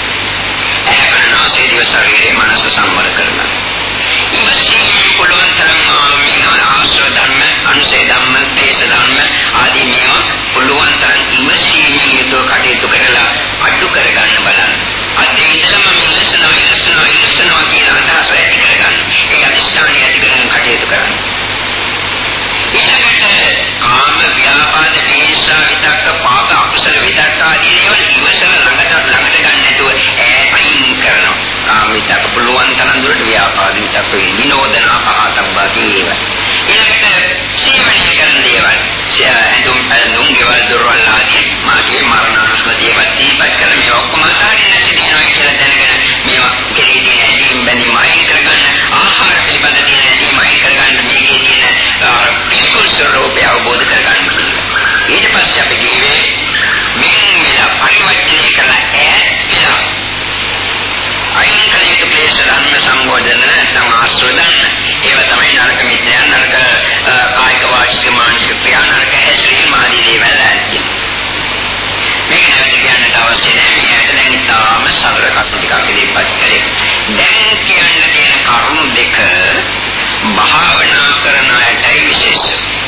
ඇහැකරනාසේ දිව ශරීරයේ මනස සංවර කරගන්න. ඉවසීම පුළුවන් තරම් මේ ආශ්‍රය ධර්ම, අනුසය ධර්ම, දේශ ධර්ම ආදී මේවා පුළුවන් තරම් ඉවසීමෙන් යුතුව කටයුතු කරලා අඩු කරගන්න බලන්න. අධිවිදම ඉස්සනවා කියන අදහස ඇති කරගන්න. ඒ අධිෂ්ඨානය ඇති කරගෙන කටයුතු කරන්න. ඊළඟට කාම ව්‍යාපාද දේශා විතක්ක පාප අකුසල විතක්ක ආදී දේවල් ඉවසන ළඟට ගන්න නැතුව අයින් කරනවා. කාම විතක්ක පුළුවන් තරම් දුරට ව්‍යාපාද විතක්ක විනෝදන පහතබ්බා කියනවා. ඊළඟට සේවනය කරන දේවල් ඇඳුම් පැළඳුම් ගෙවල් දොරවල් ආදී මාගේ මරණානුස්මතිය වත්දීපත් කරන මේ ඔක්කොම අතාරින්න සිටිනවා කියලා දැනගෙන මේවා කෙරෙහි ඇලීම් බැඳීම් අයින් කරගන්න, ආහාර පිළිබඳ තියෙන ඇලීම් අයින් කරගන්න, මේකේ තියෙන පිළිකුල් ස්වરૂපය අවබෝධ කරගන්න. ඊට පස්සේ අපි කියවේ මෙන්න මෙලා පරිවර්තනය කරලා ඈත්ලා අයින් කළ යුතු ක්ලේශ ධර්ම සංගෝධන නැත්නම් ආශ්‍රය ධර්ම. ඒවා තමයි නරක මිත්‍යයන්, නරක කායික වාචික මානසික ක්‍රියා, නරක හැසිරීම ආදී දේවල් ඇති. මේක නැවත කියන්නට අවශ්‍ය නැහැ. මේ ඇයට දැන් ඉතාම සරල කරුණු ටිකක් ඉදිරිපත් කළේ. දැන් කියන්න තියෙන කරුණු දෙක භාවනා කරන අයටයි විශේෂ.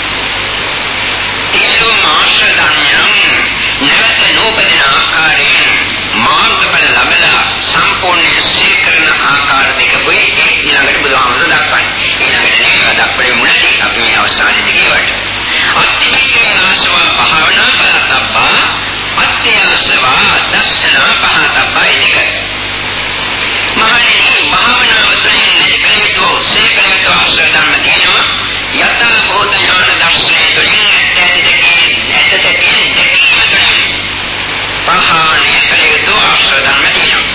සියලුම ආශ්‍රය ධර්මයන් නැවත නූපදින ආකාරයෙන් මාර්ගඵල ලැබලා සම්පූර්ණ සිල් කරන ආකාර දෙකකුයි ඊළඟට බුදුහාමුදුරුවෝ දක්වන්නේ. ඊළඟට මේක දක්වන්නේ මුලදී භූත ඥාන දර්ශනය තුළින් ඇත්තටම පහාණය කළ යුතු ආශ්‍රව ධර්ම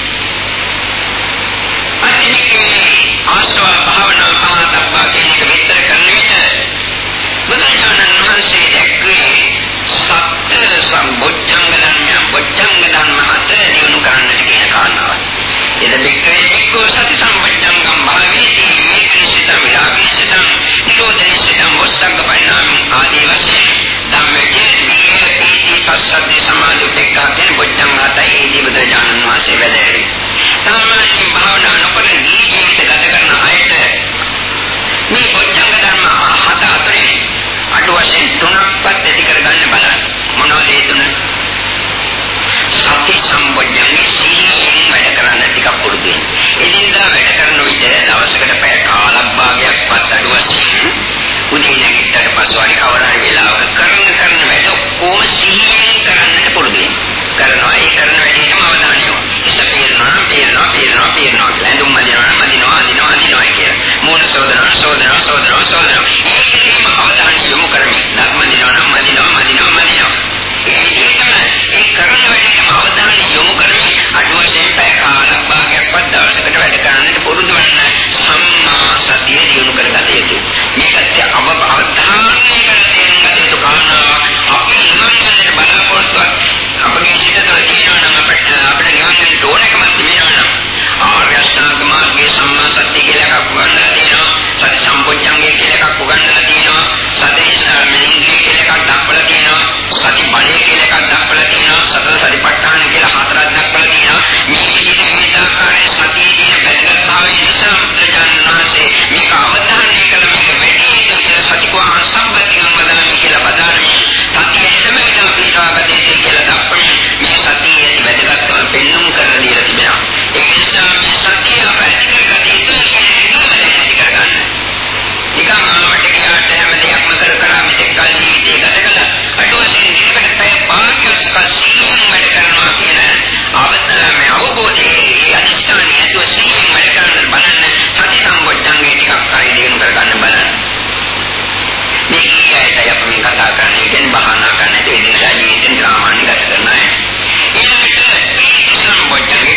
තියෙනවා. අනිත් ආශ්‍රව භාවනා පහතක්වා කියන එක විස්තර කරන විට බුදුරජාණන් වහන්සේ දැක්වේ සත්‍ය සම්බොච්චංග ධර්මයන් බොච්චංග ධර්ම හතර දිනු කරන්නට කියන කාරණාව. එද බික්කෝ සති සම්බොච්චංගම් භාවේති වික්‍රිසිතං විරාගිසිතං නිරෝධනිසිතං වස්සංග පරිණාමං ආදී වශයෙන් ධම්මයේ පස්සද්ධි සමාධි උපේක්ඛා කියන බොච්චංග හතයි ඒ බුදුරජාණන් වහන්සේ වැදගත්. සාමාන්‍ය භාවනා නොකරන ජීවිත ගත කරන අයට මේ බොච්චංග ධර්ම හත අතරින් අඩු වශයෙන් තුනක්වත් ඇති කරගන්න බලන්න. මොනවද ඒ තුන? සති සම්බොච්චංගේ සීලයෙන් වැඩ කරන්න ටිකක් පුරුදු වෙන්න. එදින්දා වැඩ කරන විට දවසකට පැය කාලක් භාගයක්වත් අඩු වශයෙන් උදේ නැගිට්ටට පසු හරි කවර හරි වෙලාවක කරන වැඩ ඔක්කොම සීලයෙන් කරන්නට පුරුදු වෙන්න. කරනවා ඒ කරන වැඩේටම අවධානය යොමු. ඉස්සෙල්ලා පේනවා කියලා. ලැඳුම් මදිනවා කියලා. මූණ සෝදනවා. ඒකේම අවධානය යොමු කරමින් ධර්ම මදිනවා. ඒ කරන වැඩේටම අවධානය යොමු කරමින් අඩු වශයෙන් පැය කාලක් භාගයක්වත් දවසකට වැඩ කරන්නට පුරුදු වෙන්න සම්මා සතිය දිනු කරගත යුතුයි. මේකත් අවබෝධය කරගන්න යුතු කාරණා. අපි නිවන් යන්නට බලාපොරොත්තු අපගේ සිත තුළ තියෙනවා නම් අපිට නිවන් යන්න ඕනකම තියෙනවා නම් ආර්ය අෂ්ටාංග මාර්ගයේ සම්මා සත්‍ය කියලා එකක් උගන්වලා තියෙනවා. සති සම්පොච්චංගය කියලා එකක් උගන්වලා තියෙනවා. සති ඉස්ලාමයේ කියලා එකක් දක්වලා තියෙනවා. සති බලය කියලා එකක් දක්වලා තියෙනවා. සතර සතිපට්ඨාන කියලා හතරක් දක්වලා තියෙනවා. මේ විදිහට මේ ආකාරයේ සතියේ තියෙන වැදගත්භාවය නිසා බුදුරජාණන් වහන්සේ මේක අවධානය කළ මේක වැඩි කියලා සතිකෝහං සම්බන්ධයෙන් වදනමි කියලා බදාරමින් සතියේ තමයි පිටාගතේ කියලා දක්වමින් මේ සතියේ වැදගත්කම පෙන්වුම් කරලා දීලා තිබෙනවා. ඒ නිසා මේ සතිය අපිට කරගන්න ඉතිරි කරගන්න. නිකන් ආවට ගියාට හැම දෙයක්ම කරා මෙතෙක් කල ජීවිතේ ගත කළා. අඩු වශයෙන් දිනකට පැය භාගයක් සීයෙන් වැඩ කරනවා කියන අවබෝධයේ අනිශ්චයයි ඇතුව සීයෙන් වැඩ කරන්න බලන්න සති සම්බොච්චංගේ ටිකක් හරි දිනු කරගන්න බලන්න. මේ කීයටයි අපි කතා කරන්නේ කියන්නේ බහනා කරන දේ නිසා ජීවිතේ සාමාන්‍ය ගත කරන අය. ඊළඟට සම්බොච්චංගේ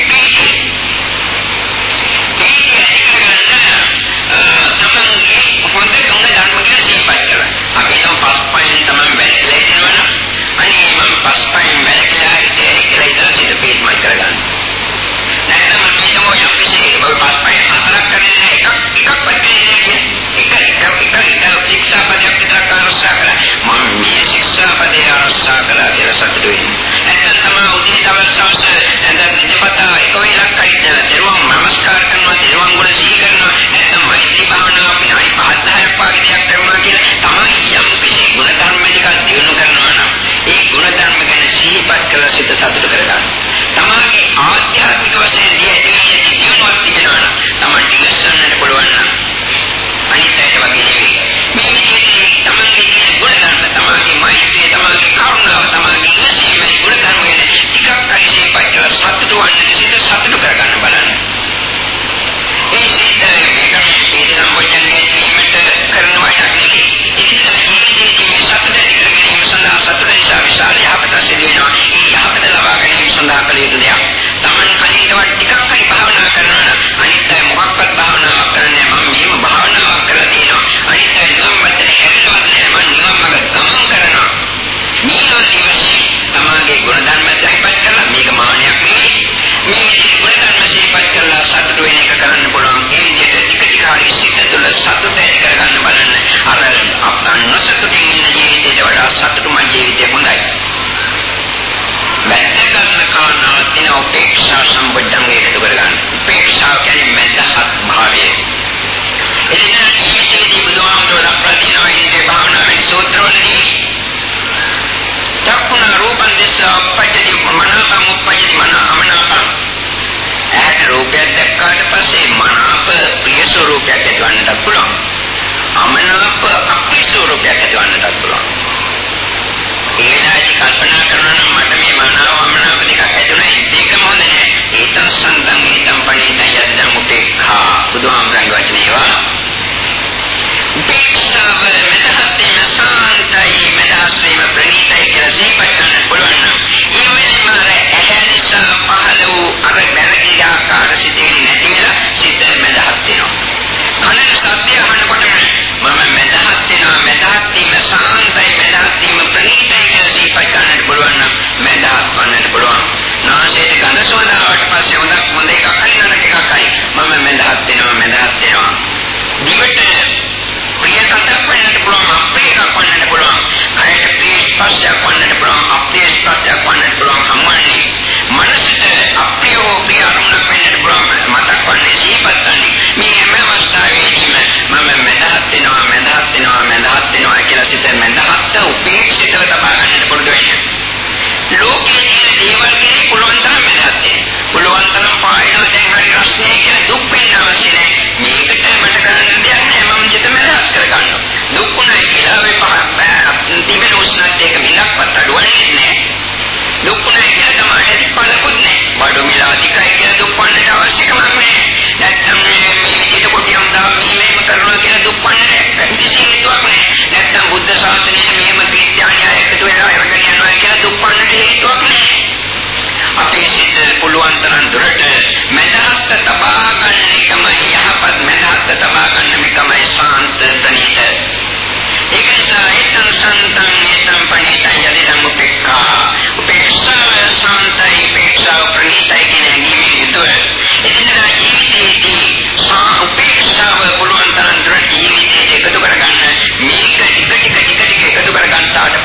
මම මේ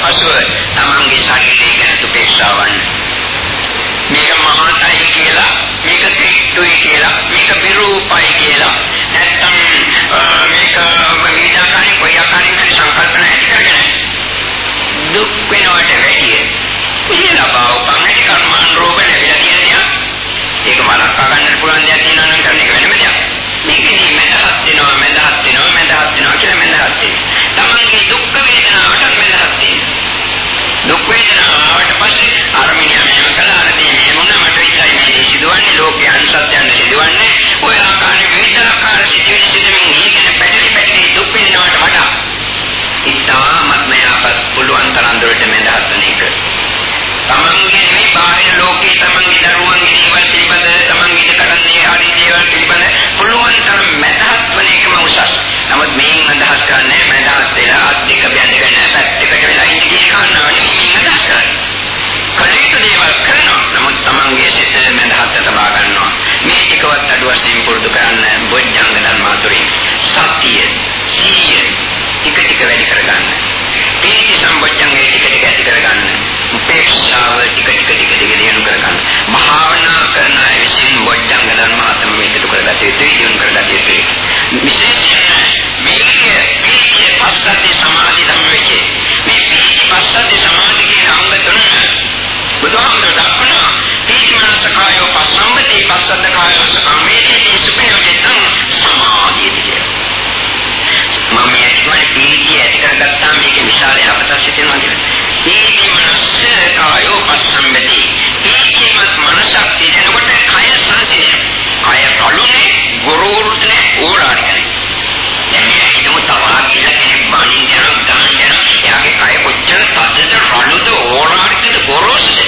පසුව තමන්ගේ ශරීරය ගැන උපේක්ෂාවන් මේක මහාතයි කියලා මේක ත්‍රිත්වයි කියලා මේක විරූපයි කියලා නැත්තම් මේක විවිධාකාරී කොයි ආකාරයෙන් හරි සංකල්පන ඇති කරගෙන දුක් වෙනවට වැඩිය කියලා බවපන්නේ කර්මාන් රෝග ලැබිලා කියන්නේ ඒක මනසා ගන්නට පුළුවන් දෙයක් තියෙනවා නම් කරන එක වෙනම දෙයක් මේකේ මඳහත් වෙනවා කියලා මඳහත් වෙනවා තමන්ගේ දුක් වේදනාවට මඳහත් වෙනවා දුක් වේදනාවට පස්සේ අරමිනිය මේව කළාදී මේ මොනමට විතරයි මේ සිදුවන්නේ ලෝකයේ අනිත්‍යයන් සිදුවන්නේ ඔය ආකාරයේ විවිධාකාර සිදුවෙන මේකෙන් පැටලි දුක් වෙනවට වඩා ඉතාමත් මෙයාපත් පුළුවන් තරම් දුරට මඳහත් වෙන එක තමන්ගේ මේ බාහිර ලෝකයේ තමන්ගේ දරුවන්ගේ ජීවන පිළිබඳ තමන්ගේ කරන්නේ ආදී දේවල් පිළිබඳ පුළුවන් තරම් මඳහත් වෙන එකම උසස්. නමුත් මේන් අදහස් කරන්නේ මඳහත් වෙලා අධික බැඳගෙන පැත්තකට වෙලා ඉන්න කියන කාරණාව නෙමෙයි අදහස් කරන්නේ. කලිත දේවල් කරනවා. නමුත් තමන්ගේ සිත මඳහත් තබා ගන්නවා. මේ ටිකවත් අඩු වශයෙන් පුරුදු කරන්න බොජ්ජංග ධර්ම අතුරින් සතිය, සීය ටික වැඩි කරගන්න. පීති සම්බොජ්ජංගේ ටික ඇති කරගන්න. උපේක්ෂාව ටික දිනු කරගන්න. භාවනා කරන අය විසින් බොජ්ජංග ධර්ම අතම මේකට කරගත යුතුයි, දිනු කරගත යුතුයි. විශේෂයෙන් මේකේ පස්සද්ධි සමාධි ධම්මයේ මේ පීති පස්සද්ධි සමාධි කියන අංග තුන බුදුහාමුදුරුවෝ දක්වනවා. පීති මනස කායෝ පස්සම්බති පස්සද්ධ කායෝ සම්මේති සුපේයෝචිතං සමාධියති කියලා. මම මේ පීතිය ඇති කරගත්තාම මේකේ විශාල යහපතක් සිටිනවා කියලා. පීති මනස කායෝ පස්සම්බති පීතිමත් මනසක් තියෙනකොට කය සංසිඳෙනවා. කය රළුනේ ගොරෝරුනේ ඕලාරිකයි. දැන් හිතමු තවා කියලා කෙනෙක් බණින් යනවා ගාන යනවා එයාගේ කය කොච්චර තදද රළුද ඕලාරිකද ගොරෝසුද.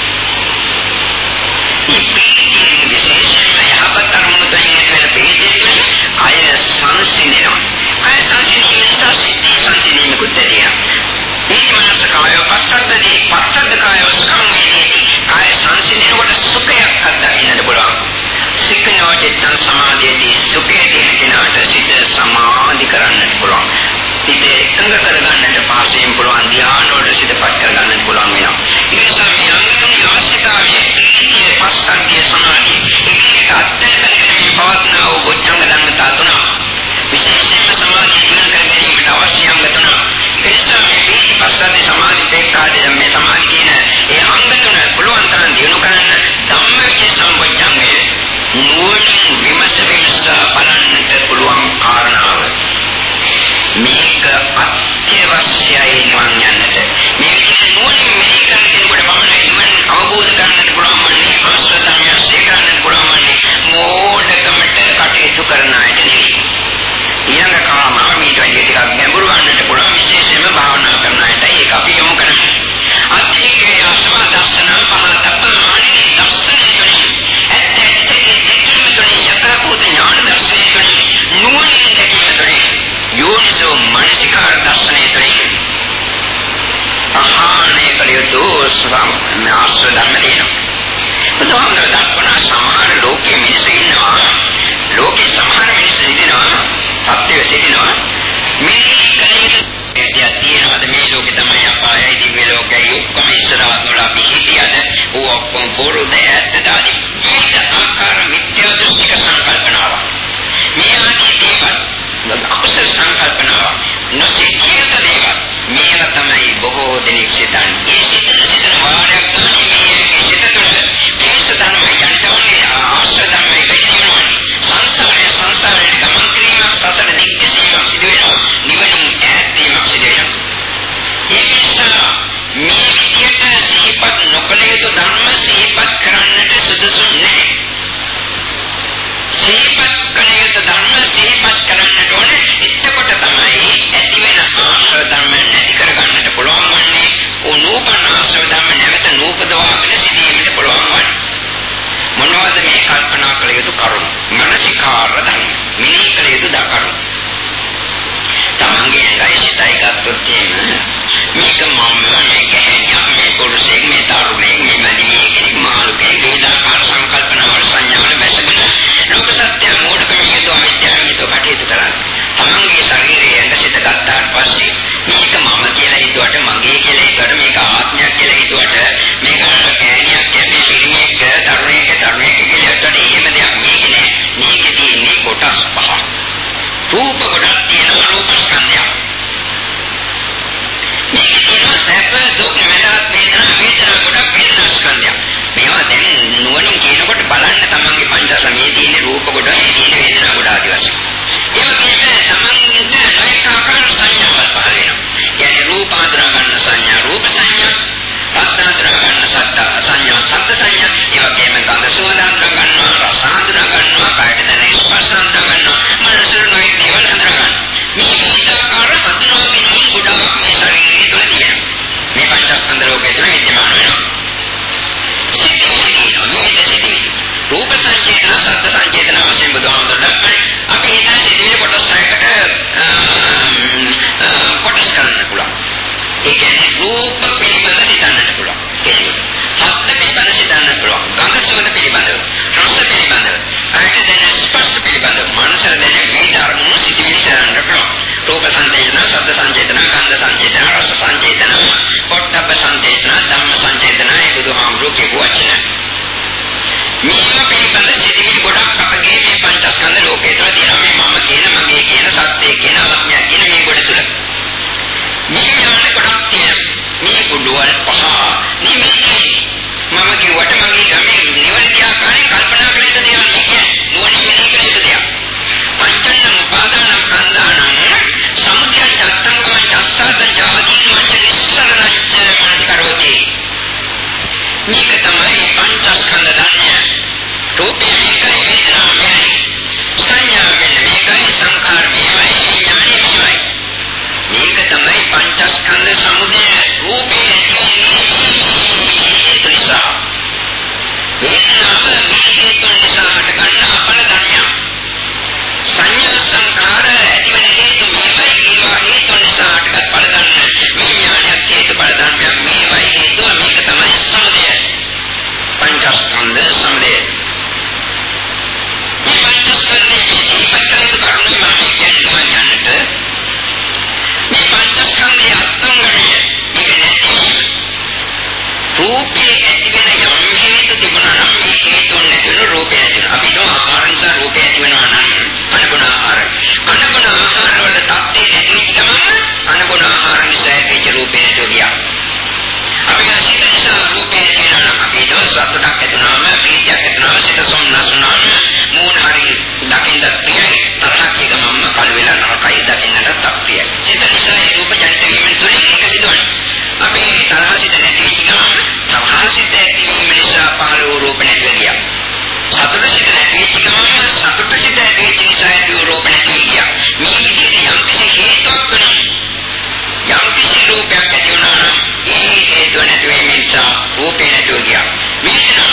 මේ විශේෂයෙන්ම යහපත් අරමුණු දෙන්න වෙන පීතිය කය සංසිඳෙනවා. කය සංසිඳීම නිසා සිද්ධි සංසිඳීමකුත් තියෙනවා. පීති මනස කායෝ පස්සද්ධි පස්සද්ධ කායෝ සම්මේති කාය සංසිඳනකොට සුඛයක් අත්දකින්නට පුළුවන්. සික්ඛනෝ චිත්තං සමාධියදී සුඛයේ තියෙනාට සිත සමාධි කරන්නට පුළුවන්. සිත එකඟ කරගන්නට පාසයෙන් පුළුවන් ධ්‍යාන වල සිතපත් කරගන්නට පුළුවන් වෙනවා. ඒ නිසා මේ අංගතුන්ගේ අවශ්‍යතාවය පීතිය පස්සද්ධිය සමාධිය ඒකට අත්දැකීමේ පවත්නා වූ බොජ්ජංග ධර්මතා තුන විශේෂයෙන්ම සමාධිය දිනු කර ගැනීමට අවශ්‍ය අංග තුන. ඒ නිසා මේ පීති පස්සද්ධි සමාධි දෙකකාරී මේ සමාධි කියන ඒ අංග තුන පුළුවන් තරම් දිනු කරන්න ධම්මවිචේ සම්බොජ්ජංගය නුවණින් විමස බලන්නට පුළුවන් කාරණාව. මේක අත්‍යවශ්‍යයි නිවන් යන්නට. මේ නුවණින් මෙහි කරන කෙනෙකුට පමණයි නිවන් අවබෝධ කරගන්නට පුළුවන් වන්නේ අවශ්‍යතාවය සේකරන්නට පුළුවන් වන්නේ මෝඩකමට කටයුතු කරන අයට නෙවෙයි. ඊළඟ කාරණාව මේට වැඩි ටිකක් ගැඹුරු වන්නට පුළුවන් විශේෂයෙන්ම භාවනා කරන අයට ඒක අපි යොමු කරන්නේ. අධිකේ ආසව දර්ශන පහතප්පමානි දර්ශනයයි. යෝනිසෝ මනසිකාර දර්ශනයයි. අහානේ කලියතු ආශ්‍රය ධර්මදීන. බුදුහාමුදුරුවෝ දක්වන සමහර ලෝකයේ මිනිස්සු ඉන්නවා. ලෝකේ සමහර මිනිස්සු ඉන්නවා. සත්‍යය සිටිනවා. මේ කලියතු තියෙනවාද මේ ලෝකේ තමයි අපායයි දිව්‍ය ලෝකයි ඔක්කොම ඉස්සරහට වලා පිහිටියද ඔක්කොම බොරුද ඇත්තදාදී විවිධ ආකාර මිත්‍යා දෘෂ්ටික සංකල්පනාවක්. මේ ආදී දේවල් අකුසල සංකල්පනාවක් නොසිතියක දේවල් මේවා තමයි බොහෝ දෙනෙක් සිතන්නේ. ඒ සිතන වාරයක් තමයි මේ සිත තුළ මේස ධර්ම යන්තෝනේ ආශ්‍රය ධර්ම ඉගෙනීමයි. සංසාරයේ ගමන් කිරීමක් සතර දිග්ගසීමක් සිදු වෙනවා. නිවනින් ඈත් වීමක් සිදු වෙනවා. ඒ නිසා මේ විදියට සිහිපත් නොකළ යුතු ධර්ම සිහිපත් කරන්නට සුදුසු නැහැ. සිහිපත් කළ යුතු ධර්ම සිහිපත් කරන්නට ඕනේ. එතකොට තමයි ඇති වෙන ආශ්‍රය ධර්ම මේ තියෙන රූප කොට මේ තියෙන වේදනා කොට ආදී වශයෙන්. ඒ වගේම සමන්විත ලයිකාකාර සංඥාවල් පහළ වෙනවා. يعني රූප හඳුනා ගන්න සංඥා රූප සංඥා, සද්ද හඳුනා ගන්න සද්ද සංඥා සද්ද සංඥා, ඒ වගේම ගන්ධ සුවඳ හඳුනා ගන්නවා, රස හඳුනා ගන්නවා, කායට දැනෙන ස්පර්ශ හඳුනා ගන්නවා, මනසට නොයෙක් දේවල් හඳුනා ගන්නවා. මේ විවිධාකාර හඳුනා ගැනීම ගොඩක් මේ ශරීරය තුළ තියෙනවා. මේ පංචස්කන්ධ ලෝකයේ තුළ විද්‍යමාන වෙනවා. රූප සංචේතන සද්ද සංචේතන වශයෙන් බුදුහාමුදුරුවෝ දක්වන්නේ අපි හිතන සිතිවිලි කොටස් හයකට කොටස් කරන්න පුළුවන්. ඒ කියන්නේ රූප පිළිබඳ සිතන්නට පුළුවන්. සද්ද පිළිබඳ සිතන්න පුළුවන්. ගන්ධ සුවඳ පිළිබඳව, රස පිළිබඳව, කායට දැනෙන ස්පර්ශ පිළිබඳව, මනසට දැනෙන විවිධ අරමුණු සිතිවිලි කරන්න පුළුවන්. රූප සංචේතන, සද්ද සංචේතන, ගන්ධ සංචේතන, රස සංචේතන, පොට්ටබ්බ සංචේතන, ධම්ම සංචේතන ඒ බුදුහාමුදුරුවෝ කියපු වචන. මේවා පිළිබඳ සිතිවිලි ගොඩක් අපගේ මේ පංචස්කන්ධ ලෝකයේ තුළ තියෙනවා. මේ මම කියන, මගේ කියන, සත්‍යය කියන, ආත්මය කියන මේ ගොඩ තුළ. මේ ඥාන ගොඩක් තියෙනවා. මේ ගොඩවල් පහ නිමිති මම කිව්වට මගේ ගමේ නිවන කියාකාරයෙන් කල්පනා කළ යුතු දේවල් මේ කියන්නේ. නුවණින් මෙහි කළ යුතු දේවල්. පංචන්න උපාදාන කන්දානං සමුදයං චත්තංගමං චස්සාදං ජාතිං මංච නිස්සරණංච මනසිකරෝති. මේක තමයි පංචස්කන්ධ ධර්මය. රූපේ මේකයි, වේදනා මේකයි, සංඥා මේකයි, සංඛාර මේකයි, විඥාන මේකයි. මේක තමයි පංචස්කන්ධ සමුදය. රූපේ තියෙන්නේ නිසා වේදනාව මේකේ තුන්සාවට ගන්නා ඵල ධර්මයක්. සංඥා සංඛාර ඇතිවන හේතු මේවයි, ඒවා හේතු නිසාට ගත් ඵල ධර්ම. විඥානයක් හේතු ඵල ධර්මයක්. මේවයි හේතුව, මේක තමයි සමුදය. පංචස්කන්ධ සමුදය. මේ පංචස්කන්ධයේ ඉපැත්තේ කරුණු මම කියන්නට මේ පංචස්කන්ධයේ අත්ංගණය ඉගෙන රූපේ ඇතිවෙන යම් හේතු තිබුණා නම් මේ හේතුන් නැතිව රූපේ නැතිව අපි නෝ ආහාර නිසා රූපේ ඇති වෙනවා නම් අනුගුණ ආහාර වල තත්ත්වේ නැති ගමන් අනුගුණ ආහාර නිසා ඇතිවෙච්ච රූපේ නැතිව ගියා. අපි සිත නිසා රූපේ ඇතිවෙනවා නම් අපි නෝ සතුටක් ඇතිවෙනවා, ප්‍රීතියක් ඇතිවෙනවා, සිත සොම්නසුනාම මූණ හරි දකින්න ප්‍රියයි, තරහක් එකමම කල් වෙලා නරකයි දකින්නට තප්පියයි. සිත නිසා ඒ රූප ජනිත වීමෙන් තුලින් එක සිදුවන්නේ. අපි තරහ සිත නැති ගමන් තරහ සිත ඇතිවීම නිසා පහළ වූ රූප නැති ගියා. සතුට සිත නැති ගමන් සතුට සිත ඇති නිසා ඇති වූ රූප නැති ගියා. මේ විදිහට යම් කිසි හේතුවක් වෙනවා. යම් කිසි රූපයක් ඇති වුණා නම් ඒ හේතුව නැති වීම නිසා රූපේ නැතිව ගියා. වේදනා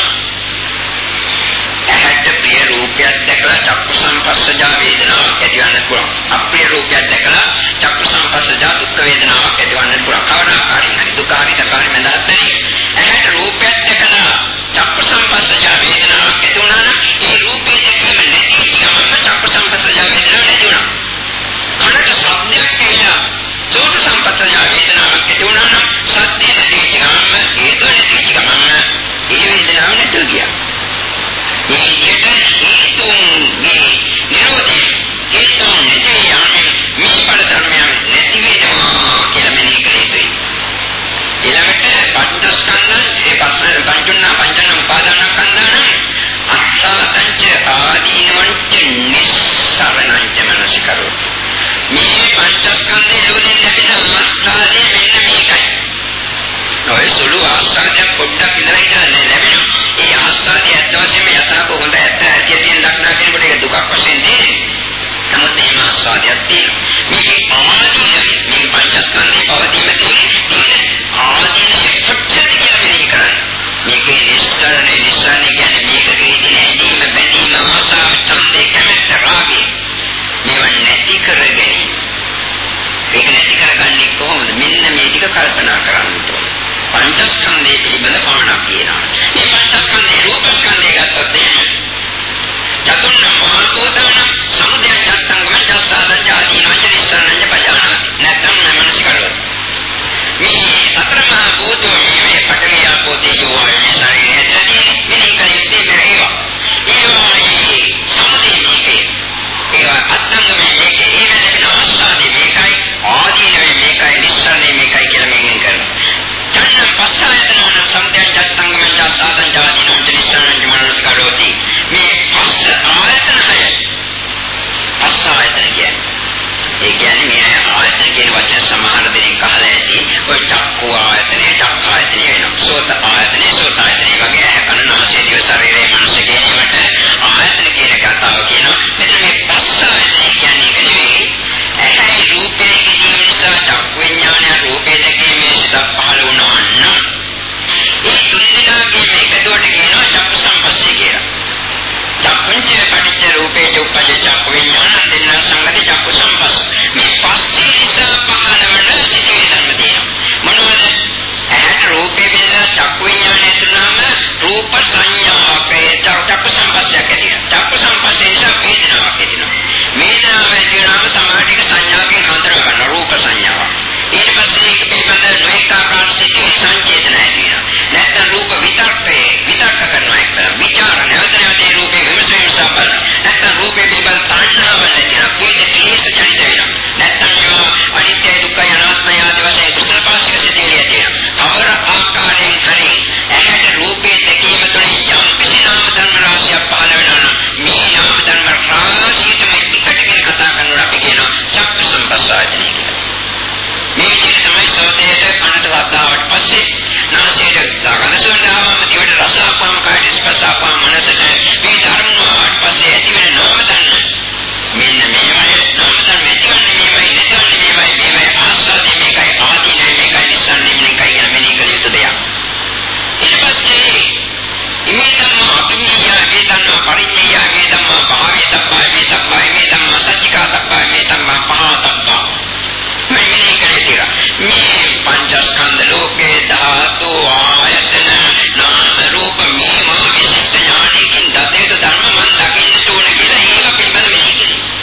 ඇහැට ප්‍රිය රූපයක් දැකලා චක්කු සංපස්සජා වේදනාවක් ඇතිවන්න පුළුවන්. අප්‍රිය රූපයක් දැකලා චක්කු සංපස්සජා දුක් වේදනාවක් ඇතිවන්න පුළුවන්. කවදාකාරින් හරි දුකාරි තකාරි මඳහත් නෙයි. ඇහැට රූපයක් දැකලා චක්කු සංපස්සජා වේදනාවක් ඇති වුණා නම් ඒ රූපේ දැකීම නැති ගමන් චක්කු සංපස්සජා වේදනාවක් නැති වුණා. කනට ශබ්දයක් කියලා සෝත සංපස්සජා වේදනාවක් ඇති වුණා නම් සද්දේ නැති ගමන් හේතු නැති ගමන් ඒ වේදනාව නැති ගියා. මේ හේතුන්ගේ නිරෝධය හේතුන් නැති යන්නේ මේ බල ධර්මයන් නැති වෙනවා කියලා මෙනෙහි කළ යුතුයි. ඊළඟට පංචස්කන්ධ ඒ පංචන්න උපාදාන කන්දාන අත්ථාතංච ආදීනවංච නිස්සරණංච මනසිකරෝ. මේ පංචස්කන්ධයේ ලෝකෙන් ලැබෙන ආස්වාදය මෙන්න මේකයි. ඔය සුළු ආස්වාදයක් පොඩ්ඩක් ඉඳලා ලැබෙනවා. ඒ ආස්වාදය ඇත්ත වශයෙන්ම යථා කොහොමද ඇත්ත ඇතියෙන් දක්නා කෙනෙකුට ඒක දුකක් වශයෙන් තියෙන්නේ. නමුත් මේ ආස්වාදයක් තියෙනවා. මේක ආදීන මේ පංචස්කන්ධේ පවතින තියෙන ආදීන කොච්චරද කියලා මෙහෙය කරන්නේ. මේකේ නිස්සරණ කියන්නේ මේක කියන්නේ ඇදීම බැඳීම ආසාව ඡන්දේ කැමැත්ත රාගය මේවා නැති කරගෙන ඒක නැති කරගන්නේ කොහොමද? මෙන්න මේ ටික කල්පනා කරන්න ඕනේ. පංචස්කන්ධයේ පිළිබඳ පාඩක් කියනවා. මේ පංචස්කන්ධේ රූපස්කන්ධය ගත්තොත් එහෙම චතුර්ණ මහා භූතාන සමුදය චත්තංගම චස්සාදං ජාති නංචනිස්සරණං පජානාති. නැත්නම් මනසිකරවත්. මේ සතර මහා භූතෝ මේ පඨවි ආපෝ තේජෝ වායෝ ශරීරය ඇතුළේ මෙහි කලිතේ මේවා. ඒවා සමුදය මේකේ. ඒවා අත්ංගමේ මේකේ. ඒ වෙලෙන ආස්වාදේ මේකයි, ආදීනවේ මේකයි, නිස්සරණේ මේකයි කියලා මෙහෙම කරනවා. චන්න පස්සායතන සම්ප්‍රදාය චත්තංගම චස්සාදං ජාති නංචනිස්සරණං මනසිකරෝ ආකාර සිතිවිලි සංකේතන ඇති වෙනවා. නැත්නම් රූප විතර්ක කරනවා එක්තරා විචාර නැවත නැවත ඒ රූපේ විමසීම සම්බන්ධ. නැත්නම් රූපේ පිළිබඳ තණ්හාව නැති වෙනවා. කුයිද ක්ලේශ ජනිත වෙනවා. නැත්නම් ඒවා අනිත්‍ය දුක්ඛ අනාත්ම ආදී වශයෙන් කුසල පාසික සිතිවිලි ඇති වෙනවා. අවර ආකාරයෙන් හරි ඇහැට රූපේ දැකීම තුළින් යම් කිසි නාම ධර්ම රාශියක් පහළ වෙනවා නම් මේ නාම ධර්ම රාශියටම එකටගෙන කතා කරනවා අපි කියනවා චක්ක සම්පස්සායතනය කියලා. මේ විදිහට තමයි සෝතේට කනට ශ්‍රද්ධාවට පස්සේ නාසයට ගඳසුවඳාවම දිවට රස ආපම කායට ස්පර්ශ ආපම මනසට මේ ධර්ම වලට පස්සේ ඇති වෙන නාම ධර්ම මෙන්න මේවයි නාම ධර්ම ඇතිවන්නේ මේවයි නැතිවන්නේ මේවයි ආස්වාදයේ මේකයි ආදීනේ මේකයි නිස්සන්නේ මේකයි යන මෙලි කළ යුතු දෙයක්. ඊට පස්සේ ඉමේතම අභිඤ්ඤා වේදනා පරිඤ්ඤා වේදනා භාවේ තබ්බා මේ තබ්බා මේ ධම්ම සත්‍චිකා තබ්බා මේ ධම්ම පහතබ්බා මේ කලේතිර මේ පංචස්කන්ධ ලෝකේ ධාතු ආයතන නාම රූප මේවා විශේෂ ඥානකින් දතේත ධර්ම මන් දකින්න ඕන කියලා ඒක පිළිබඳ වෙන්නේ.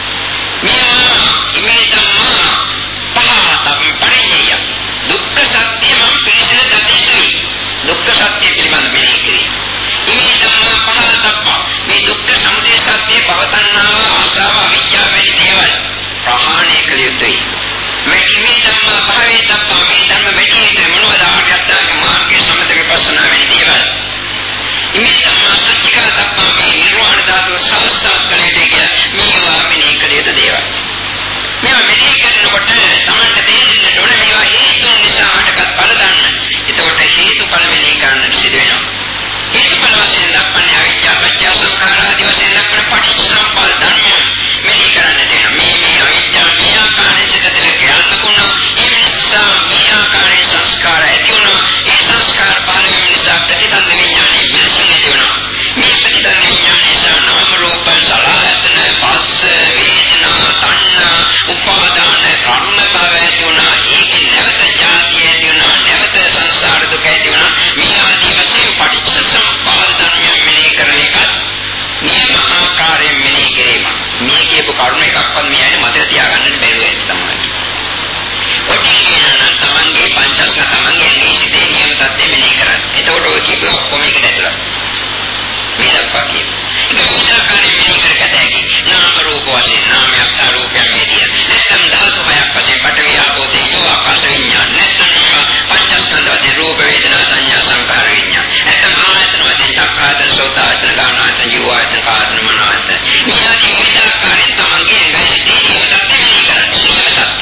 මේවා ඉමේතම පහතබ්බා පරිඤ්ඤා දුක්ඛ සත්‍ය මම පිළිසෙන දතේතුයි දුක්ඛ සත්‍ය පිළිබඳ මෙලෙකේ ඉමේ ධම්ම පහතබ්බා මේ දුක්ඛ සමුදය සත්‍ය භවතණ්හාව ආශාව අවිජ්ජා වැනි දේවල් ප්‍රහාණය කළ යුතුයි. මේ ඉමේ ධම්ම පහතබ්බා මේ ධර්ම මෙලෙකේ මොනවද ආර්යත්වයේ මාර්ගයේ සමත විපස්සනා වැනි දේවල් ඉමේ ධම්ම සත්‍චිකා තබ්බා මේ නිර්වාණ ධාතුව සාක්ෂාත් කළ යුතුයි කියලා මේවා මෙලෙක කළ යුතු දේවල්. මේවා මෙලෙක කරනකොට තමන්ට තේරෙන්න ඕන මේවා හේතුන් නිසා හටගත් ඵල ධර්ම. එතකොට හේතුඵල මෙලෙක ගන්නට සිදු වෙනවා. හේතුඵල වශයෙන් දක්වන්නේ අවිද්‍යාව පත්‍ය සංඛාර ආදී වශයෙන් දක්වන පටිච්චසමුප්පාද ධර්ම මෙලෙක කරන්නට වෙනවා. මේ අවිද්‍යාව මේ ආකාරයෙන් සිදුවෙන ක්‍රියාත්මකුණ ඒ නිසා මේ ආකාරයේ සංස්කාර ඇති වෙනවා. ඒ සංස්කාර පහළ වීම නිසා ප්‍රතිසන්ද විඥානයේ විලසින් ඇති වෙනවා. මේ ප්‍රතිසන්ද විඥානයේ නිසා නාම රූප සලආයතන පස්ස වේදනා තණ්හා උපාදාන කර්ම භව ඇති වෙනවා. ඒකේ නැවත ජාතිය ඇති වෙනවා. නැවත සංසාර දුක ඇති වෙනවා. මේ ආදී වශයෙන් පටිච්චසමුප්පාද ධර්මයන් මෙලෙක කරන එකත් නියම ආකාරයෙන් මෙලෙක කිරීම. මේ කියපු කරුණ එකක්වත් මේ අය මතක තියාගන්න බැරුව ඇත්ත තමයි. ඔටින් කියනවා තමන්ගේ පංචස්කන්ධ තමන්ගේ ඇඟේ සිටේ නියම තත්ත්වෙ මෙලෙක කරන්නේ. එතකොට ඔය කියපු ඔක්කොම එකට ඇතුළත්. මේ දක්වා කියනවා. ඒක උදාහරණයක් මෙලෙක කරගත හැකි. නාම රූප වශයෙන් නාමයක් සහ රූපයක් මෙදිය. නැත්නම් ධාතු හයක් වශයෙන් පඨවි ආපෝ තේජෝ ආකාශ විඥාන. නැත්නම් පංචස්කන්ධ වශයෙන් රූප වේදනා සංඥා සංඛාර විඥාන. නැත්නම් ආයතන වශයෙන් චක්ඛායතන සෝතායතන ගානායතන ජීවායතන කායතන මනෝයතන. මේ ආදී විවිධාකාරයෙන් තමන්ගේ ඇඟේ සිටේ නියම තත්ත්වෙ මෙලෙක කරන්නේ. නියම තත්ත්වෙ.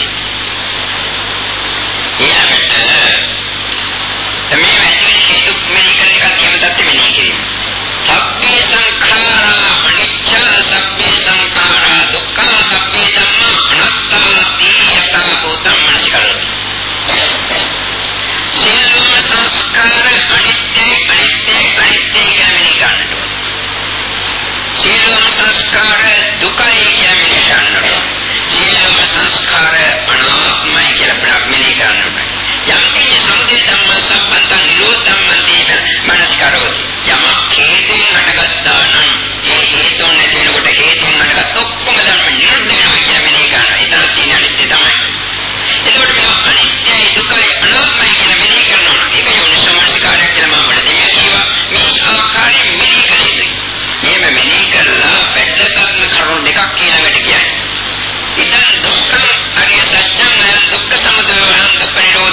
ඊළඟට මේ වැටෙන හේතු මෙලෙක කරන එක නියම තත්ත්වෙ මෙලෙක කිරීම. සබ්බේ සංඛාරා අනිච්ච සබ්බේ සංඛාරා දුක්ඛ සබ්බේ ධම්මා අනාත්තා තීයතා භූතං මනසිකරති. සියලුම සංස්කාර අනිත්‍ය කියන්නේ ගන්නට ඕන. සියලුම සංස්කාර දුකයි කියන්නේ ගන්නට ඕන. සියලුම සංස්කාර අනාත්මයි කියලා මෙලෙ ගන්නට ඕන. යම් කිසි සමුදය ධම්ම සම්පන්න නිරෝධ ධම්ම තේන මනසිකරෝති. යමක් හේතුන් හටගත්තා නම් ඒ හේතුන් නැති වෙනකොට හේතුන් හටගත් ඔක්කොම ධර්ම නිරුද්ධ වෙනවා කියලා මෙලෙ ගන්නවා. ඒතර තියෙන අනිත්‍ය තමයි. එතකොට මේ අනිත්‍යයි දුකයි අනාත්මයි කියලා මෙලෙ කරනවා. ඒක යෝනිසමනසිකාරය කියලා මම මුලින්ම කිව්වා. මේ ආකාරයෙන් මෙලෙ කළේ. මේව මෙලෙ කරලා වැඩ කරන කරුණු දෙකක් ඊළඟට කියන්නේ. ඉතින් දුක්ඛ අරිය සත්‍යං දුක්ඛ සමුදය දුක්ඛ නිරෝධ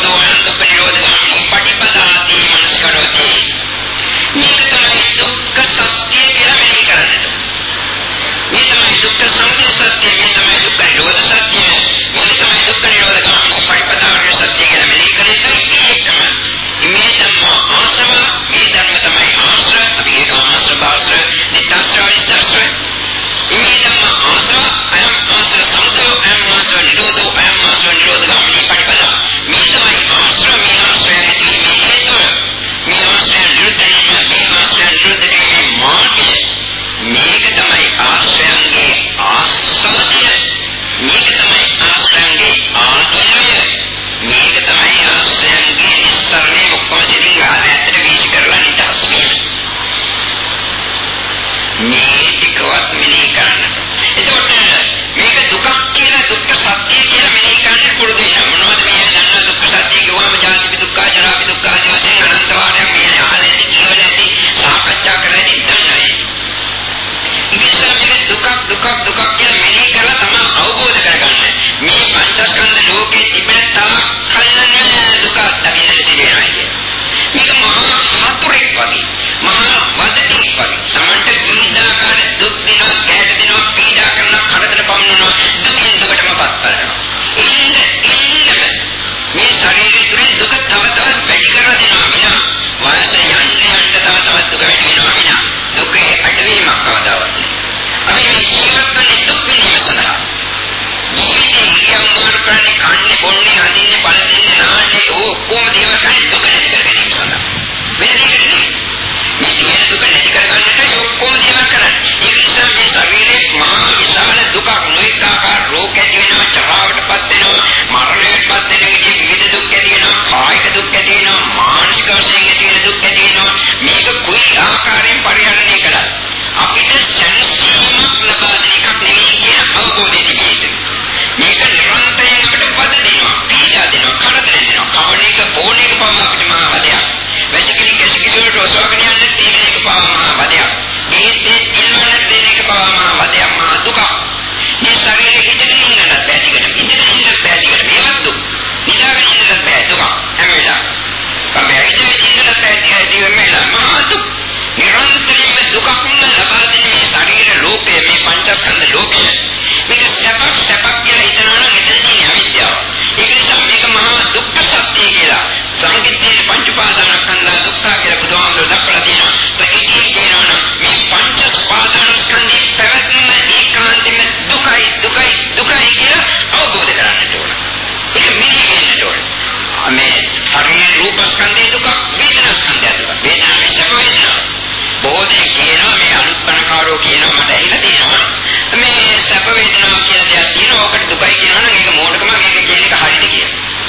තුලින් දුක තව තවත් වැඩි කරලා දෙනවා විනා වයස යන්නේ තව තවත් දුක වැඩි වෙනවා විනා දුකේ අඩවීමක් කවදාවත් අපි මේ ජීවත් වෙන්නේ දුක් විඳීම සඳහා ජීවිතේ ඉරියව් මාරු කරන්නේ කන්නේ බොන්නේ අඳින්නේ බලන්නේ නාන්නේ ඔක්කොම දේවල් කරන්නේ දුක නැති කර ගැනීම සඳහා වෙන දෙයක් නෙවෙයි මේ තියෙන දුක නැති කර ගන්නට ඔක්කොම දේවල් කරන්නේ ඒ නිසා මේ ශරීරයේ මහා විශාල දුකක් නොඑකාකාර රෝග ඇති වෙනවා චරාවටපත් වෙනවා මරණයටපත් වෙන විදිහේ විවිධ දුක් ඇති වෙනවා කායික දුක් ඇති වෙනවා මානසික වශයෙන් ඇති වෙන දුක් ඇති වෙනවා මේක කුයි ආකාරයෙන් පරිහරණය කළා අපිට සැනසීමක් ලබා දෙන එකක් නෙවෙයි කියන අවබෝධය තිබෙන්නේ මේක නිරන්තරයෙන් අපිට පද දෙනවා පීඩා දෙනවා කරදර දෙනවා කවණේක පොණේක පව අපිට මහා වදයක් වැසිකිලි කැසිකිලි වලට ඔසවගෙන යන්න තියෙන එක පව මහා වදයක් මේ ඉල්ලන්න දෙන එක පව මහා වදයක් මහා දුක මේ ශරීරෙ හිතට ඉන්නත් බැදිගෙන ඉඳින්න බැදිගෙන මේවත් දුක් නිදාගෙන ඉන්නත් බැ දුක හැම වෙලාවෙම කම්බේ ඉඳින්න බැදිගෙන මේලා මහා දුක් නිරන්තරයෙන්ම දුකක් ලබා දෙන මේ ශරීර ලෝකයේ මේ පංචස්කන්ධ ලෝකයේ මේක සැපක් කියලා හිතනවා නම් එතන තියෙන අවිද්‍යාව. ඒක නිසා මේක මහා දුක්ඛ සත්‍ය කියලා සංකීර්ණ පංච උපාදානස්කන්ධ දුක්ඛ කියලා බුදුහාමුදුරුවෝ දක්වලා තියෙනවා. ඒකේ කියනවා නම් මේ පංචස්පාදානස්කන්ධේ පැවැත්ම ඒකාන්තයෙන්ම දුකයි කියලා අවබෝධ කරගන්නට ඕන. ඒක මෙහි වෙන්නට ඕන. මේ ශරීර රූපස්කන්ධේ දුක වේදනාස්කන්ධය දුක. වේදනාවේ සැප වේදනාව. බොහෝ දෙනෙක් කියනවා මේ අලුත් කනකාරෝ කියනවා මට ඇහිලා තියෙනවා. මේ සැප වේදනාව කියලා දෙයක් තියෙනවා. ඔකට දුකයි කියනවා නම් ඒක මෝඩකම මේක කියන එක හරියද කියලා.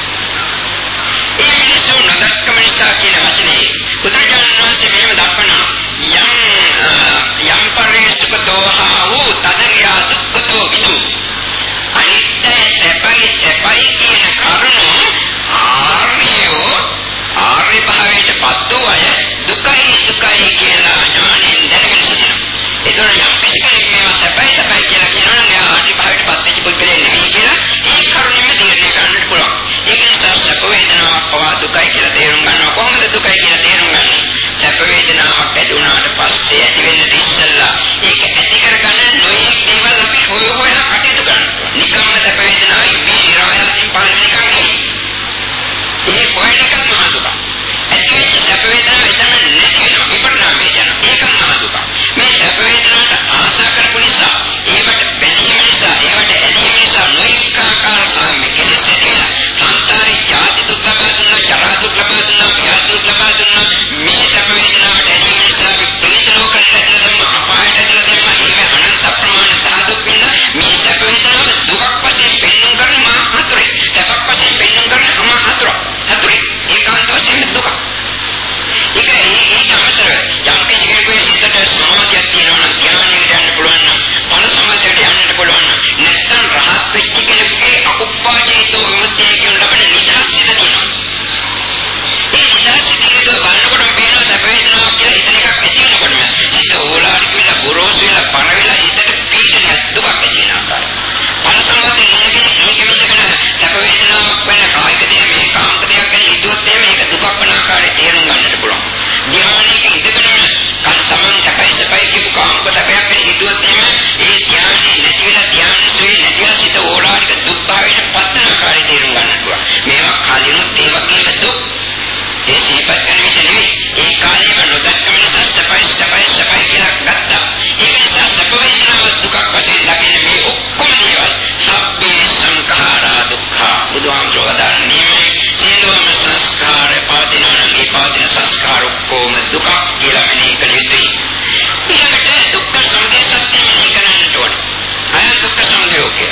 ඒ මිනිස්සු නොදක්කම නිසා කියන වචනේ බුදුරජාණන් වහන්සේ මෙහෙම දක්වනවා. යම් පරිසුකතෝහා වූ තදරියා දුක්ඛතෝ විදු. අනිත්‍ය සැපයි කියන කරුණු ආර්ය භාවයට පත් වූ අය දුකයි කියලා ඥාණයෙන් දැනගෙන සිටිනවා. ඒතකොට යම් කෙනෙක් මේවා සැපයි කියලා කියනවා නම් එයා ආර්ය භාවයට පත් වෙච්ච පුද්ගලයෙක් නෙවෙයි කියලා ඒ කරුණෙම තීරණය කරන්නට පුළුවන්. ඒක නිසා සැප වේදනාවක් පවා දුකයි කියලා තේරුම් ගන්නවා. කොහොමද දුකයි කියලා තේරුම් ගන්නේ? සැප වේදනාවක් ඇති වුණාට පස්සේ ඇති වෙන්න ඉස්සෙල්ලා ඒක ඇති කරගන්න නොයෙක් දේවල් අපි හොයලා කටයුතු කරනවා. නිකම්ම සැප වේදනාවයි මේ ඉරායසින් පහළ වෙන එකක් නෙවෙයි. ඒ පොයින්ට් එකක් මහා දුක. ඇතිවෙච්ච සැප වේදනාව එතන නැති වෙනවා. විපරිණාමය යනවා. ඒක මහා දුක. මේ සැප වේදනාවට ආශා කරපු නිසා, ඒවට බැඳීම නිසා, ඒවට ඇලීම නිසා නොයෙක් ආකාර සාමයේ කෙලෙස් ඇති වෙනවා. සංසාරේ ජාති දුක් ලබා දුන්නා, ජරා දුක් ලබා දුන්නා, ව්‍යාධි දුක් ලබා දුන්නා. මේ සැප වේදනාවට ඇලීම නිසා ප්‍රේත ලෝකයට ඇදලා අපායට ඇදලා දෙනවා. ඒක අනන්ත ප්‍රමාණ සාදුක් වෙනවා. මේ සැප වේදනාව දුකක් වශයෙන් පෙන්වන කරන මහා හතරේ. සැපක් වශයෙන් පෙන්වන කරන මහා හතරේ. ඒකාන්ත වශයෙන් දුක. ඒක අමතරව යම් කෙනෙකුගේ සිතට සමාධියක් තියෙනවා නම් ඥානයට යන්න පුළුවන් නම් මන සමාධියට යන්නට පුළුවන් නම් නැත්නම් රහත් වෙච්ච කෙනෙකුගේ අකුප්පාජේතෝ විමුක්තිය කියන ලබන නිදහස් සිත තියෙනවා. ඒ නිදහස් සිතේ බලනකොටම පේනවා සැප වේදනාවක් කියලා හිතන එකක් ඇති වෙනකොටම සිත ඕලාරික වෙලා ගොරෝසු වෙලා පණ වෙලා හිතට පීඩනයක් දුකක් ඇති වෙන ආකාරය. මන සමාධිය නිකන් ඒක විඳගෙන සැප වේදනාවක් වෙන කායික දේ මේ කාන්ත දෙයක් ගැන හිතුවොත් එහෙම ඒක දුකක් වන ආකාරය තේරුම් ගන්නට පුළුවන්. ධ්‍යානයක ඉඳගෙන තමන් සැපයි කියපු කාමක සැපයක් ගැන හිතුවොත් එහෙම ඒ ධ්‍යානෙ නැති වෙලා ධ්‍යානසුවේ නැතිලා සිත ඕලාරික දුක් භාවයට පත් වෙන ආකාරය තේරුම් ගන්නට පුළුවන්. මේවා කලිනුත් ඒ වගේම දුක් ඒ සිහිපත් කරන විට නෙවෙයි. ඒ කාලේම නොදැක්කම නිසා සැපයි කියලා ගත්තා. ඒක නිසා සැප වේදනාව දුකක් වශයෙන් දකින මේ ඔක්කොම දේවල් සබ්බේ සංඛාරා දුක්ඛ බුදුහාමුදුරුවෝ දන්නේ සියලුම සංස්කාර පාදිනාගේ පාදින සංස්කාර ඔක්කොම දුක කියලා මෙනෙහි කළ යුතුයි. ඊළඟට දුක්ඛ සමුදය සත්‍ය මෙනෙහි කරන්නට ඕනේ. අය දුක්ඛ සමුදය ඔකේ.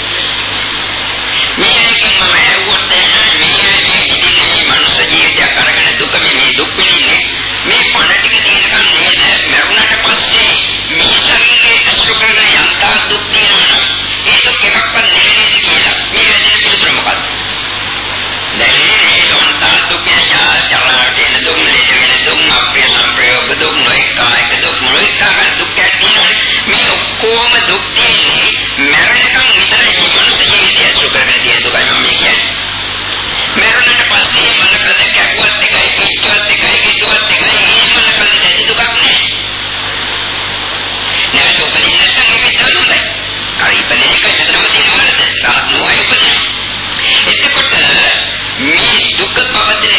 මේකෙන් මම ඇහුවොත් මේ මනුෂ්‍ය ජීවිතයක් අරගෙන දුක මේ දුක් විඳින්නේ මේ පණ ටික තියෙනකන් නේද මරුණට පස්සේ මේ ශරීරයේ අසුර කරන යන්තා දුක් තියෙනවා. ඒ දුක් එකක්වත් නෙවෙයි කියලා. මේ වෙන පිළිතුර මොකක්ද? දැන් මේ යන්තා දුක් ජරාට එන දුක් ලෙඩ දුක් අප්‍රිය සංප්‍රයෝග දුක් නොඑකායක දුක් මොනිකාක දුක් තියෙනවා. මේ ඔක්කොම දුක් තියෙන්නේ මරණකම් විතරයි මනුෂ්‍ය ජීවිතය අසුර කරගෙන තියෙන දුකයි මම කියන්නේ. මරණයට පස්සේ මනකද කැපුවත් එකයි කිච්චුවත් එකයි කිච්චුවත් එකයි මේ මනකද ඇති දුකක් නෑ. නැවත උපදින්න නැත්නම් ඒක තමයි. හරි ඉපදෙන එක ඇත්තටම තියෙනවද? සාහනෝයි ඉපදෙන. එතකොට මේ දුක පවතින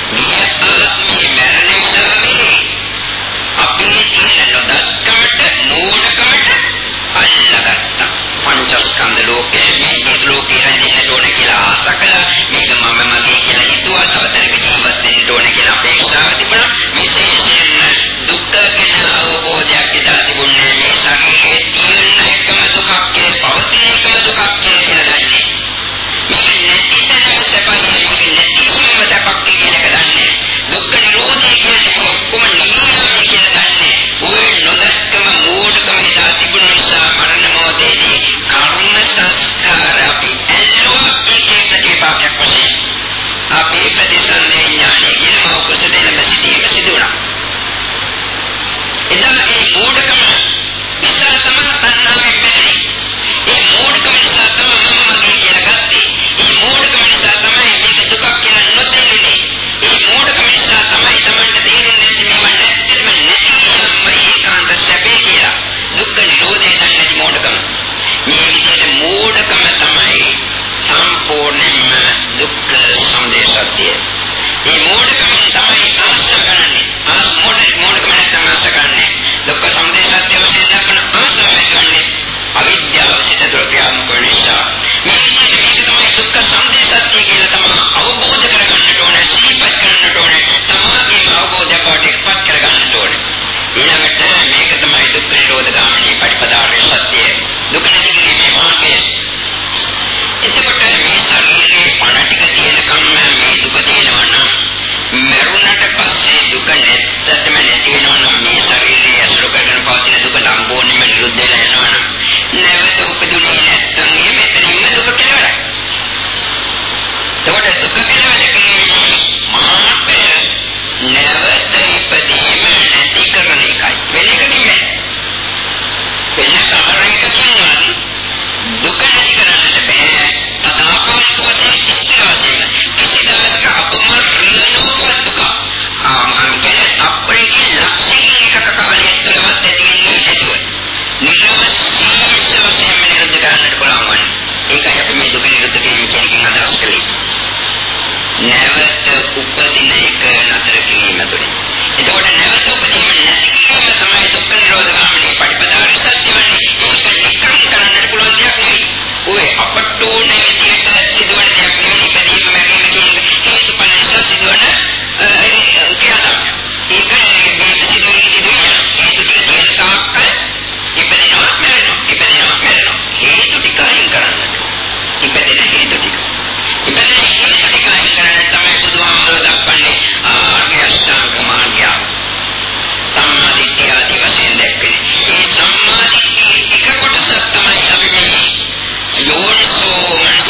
මේ ආත්මේ මරණ විලාමේ අපේ තියෙන නොදක්කමට මෝඩකමට අල්ලගත්තා. පංචස්කන්ධ ලෝකයේ මේ ලෝකේ රැඳෙන්න ඕන කියලා ආස කළා. මේක මම මගේ කියලා හිතුවා. තවතරක ජීවත් වෙන්න ඕන කියලා අපේක්ෂාව තිබුණා. විශේෂයෙන්ම දුක්ඛ ගැන අවබෝධයක් ඉදා තිබුණේ මේ ශරීරයේ තියෙන එකම දුකක් පවතින එකම දුකක් කියලා දන්නේ. මේක නැතිනම් සැපයි මේක නැතිවම සැපක් කියන එක දන්නේ. දුක්ඛ නිරෝධය කියන්නේ ඔක්කොම නිවීම කියලා දන්නේ. ඔය නොදැක්කම මෝඩකම ඉදා තිබුණ නිසා මරණ මොහොතේදී කර්ම සංස්කාර අපි එළොව ප්‍රතිපාක්ෂයක් වශයෙන් අපේ ප්‍රතිසන්දේ ඥානය කියන මෞකසදෙලම සිටීම සිදු වුණා. එදා ඒ මෝඩකම නිසා තමයි තණ්හාවෙන් බැහැනේ. ඒ මෝඩකම නිසා තමයි මම මගේ කියලා ගත්තේ. ඒ මෝඩකම නිසා තමයි මේක දුකක් කියලා නොතේරෙන්නේ. ඒ මෝඩකම නිසා තමයි Tamanට තේරෙන්නේ මේව නැත්තේම නැතිවම ඒකාන්ත සැපේ කියලා. දුක්ඛ නිරෝධය නැති මෝඩකම. මේ විදිහට මෝඩකම තමයි සම්පූර්ණයෙන්ම දුක්ඛ සමුදය සත්‍යය. මේ මෝඩකම තමයි ආශ කරන්නේ. මෝඩකම නැත්නම් ආශ කරන්නේ. දුක්ඛ සමුදය සත්‍ය වශයෙන් දක්වන ආශාව වෙන්නේ අවිද්‍යාව සිට දුර්ක්‍රියාත්මක නිසා. මේක තමයි දුක්ඛ සමුදය සත්‍ය කියලා තමයි අවබෝධ කරගන්නට ඕනේ, සිහිපත් කරන්නට ඕනේ, තමාගේ අවබෝධය පාඩේපත් කරගන්නට ඕනේ. ඊළඟට මේක තමයි දුක්ඛ නිරෝධ ගාමිනී පටිපදාවේ සත්‍යය. දුක නිරෝධයේ මාර්ගය. එතකොට මේ ශරීරයේ පණ ටික තියෙනකම් මේ දුක තියෙනවා නම් මරුණට පස්සේ දුක නැත්තටම නැති වෙනවා නම් මේ ශරීරයේ අසුර කරගෙන පවතින දුක ලම්බෝන්නෙම නිරුද්ධ වෙලා යනවා නම් නැවත උපදුනේ නැත්නම් මේ මෙතනින්ම දුක කෙලවරයි. ඒකට දුක කෙලවර කියන්නේ මාර්ගය නැවත ඉපදීම නැති කරන එකයි. වෙන එක නෙමෙයි. වෙන කාරණයකින්වත් දුක නැති කරන්නට බෑ. තථාගතයන් වහන්සේ ඉස්තර වශයෙන් කිසි දවසක අපම රියනෝවත් දුක කියන්නේ අපේ ලක්ෂණයක කාලය තුළවත් ඇතිවෙන්නේ නැතුව නිරවශ්‍ය වශයෙන් නිරුද්ධ කරන්නට පුළුවන් වන්නේ. ඒකයි අපි මේ දුක නිරුද්ධ කිරීම කියන එකෙන් අදහස් කළේ. නැවත උපදින එක නතර කිරීම තුළින්. එතකොට නැවත උපදීම නැති කිරීම තමයි දුක්ඛ නිරෝධ ගාමිනී පටිපදාවේ සත්‍ය වන්නේ. ඒක නිකම් කරන්නට පුළුවන් දෙයක් නෙවෙයි. ඔය අපට ඕනේ විදිහට සිදුවන දෙයක් නෙවෙයි. ඉපදීම මැරීම කියන හේතුඵල නිසා සිදුවන ක්‍රියාවක්. ඒක මේ සිදුවෙන හේතු ටික තියෙන තාක්කල් ඉපදෙනවා මැරෙනවා. හේතු ටික අයින් කරන්නට. ඉපදෙන හේතු ටික. ඉපදෙන හේතු ටික අයින් කරන්න තමයි බුදුහාමුදුරුවෝ දක්වන්නේ ආර්ය අෂ්ටාංග මාර්ගය. සම්මා දිට්ඨිය ආදී වශයෙන් දැක්වෙන්නේ. මේ සම්මා දිට්ඨිය එක කොටසක් තමයි අපි මේ යෝනිසෝ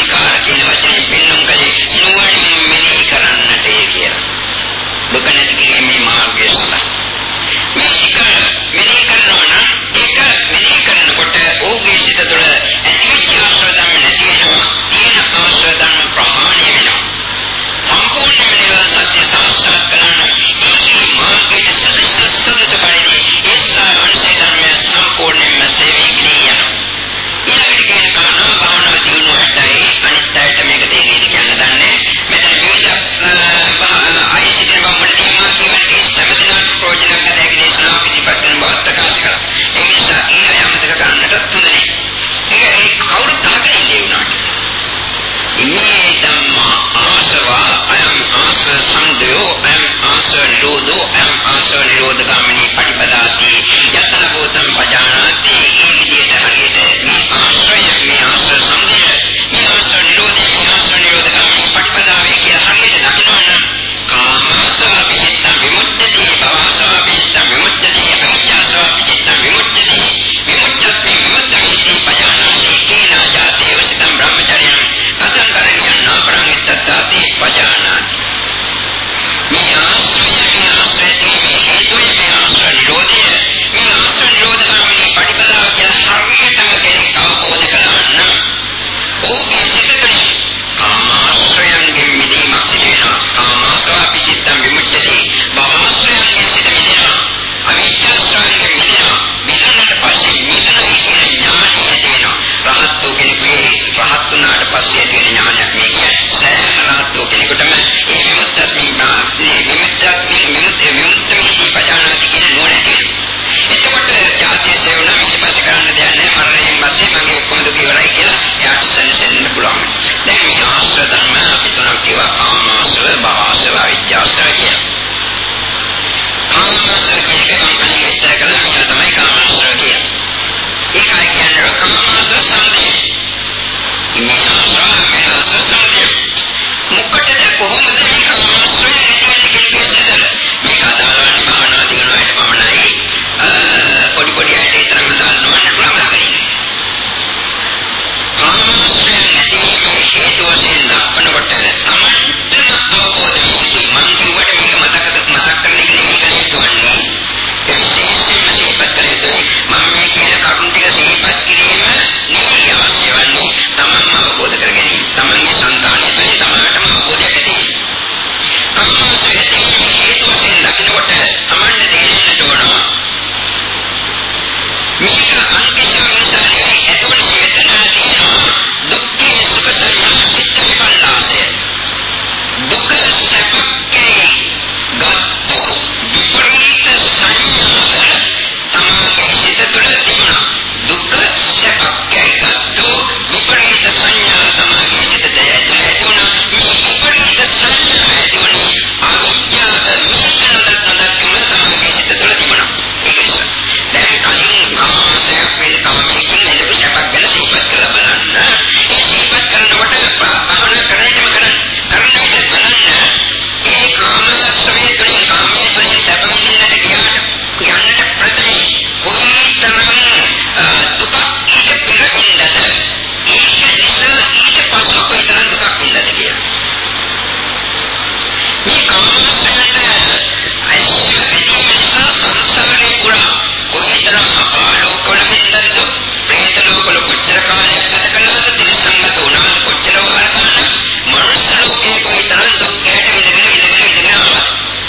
කාමසය තියෙන්නේ හේතු වශයෙන් දකින්නකොට තමන්ට තේරෙන්නට ඕන මේක අන්තිම නිසානේ එතකොට මෙතන තියෙනවා දුක්ඛේ සුඛ සංඥා චිත්ත විපල්ලාසය දුක සැපකේ ගත්තු විපරීත සංඥා තමගේ සිත තුළ තිබුණා දුක සැපකේ ගත්තු විපරීත සංඥා තමගේ සිත තුළ ඇතිවුණා මේ විපරීත සංඥා ඇතිවුණේ අවිද්‍යාව මේකනදත්නදත්ම තමගේ සිත තුළ තිබුණා ඒක නිසා දැන් කලින් ආසයක් වෙන තමකින් එළඹ සැපක් ගැන සිහිපත් කරලා බලන්න ඒ සිහිපත් කරනකොට භාවනා කරන්නම කරන්න ඒ කාමස්වයේ තුලින් කාමයේ තුලින් සැප විඳින්නට කියන්නට ප්‍රථමයෙන් කොයිතරම් දුක ඊට පෙරකින්දද ඒක නිසා ඊට පස්ව කොයිතරම් දුකක් විඳද කියලා මේ කාමස්වයට අයිතිම නිසා සංසාරේ පුරා කොයිතරම් අපාලෝකවල විඳද්ද ප්‍රේත ලෝකවල කොච්චර කාලයක් ගත කළාද තිරසංගත වුණාද කොච්චර වාර ගන්න මනුස්ස ලෝකේ කොයිතරම් දුක් කැට විඳගෙන ආවද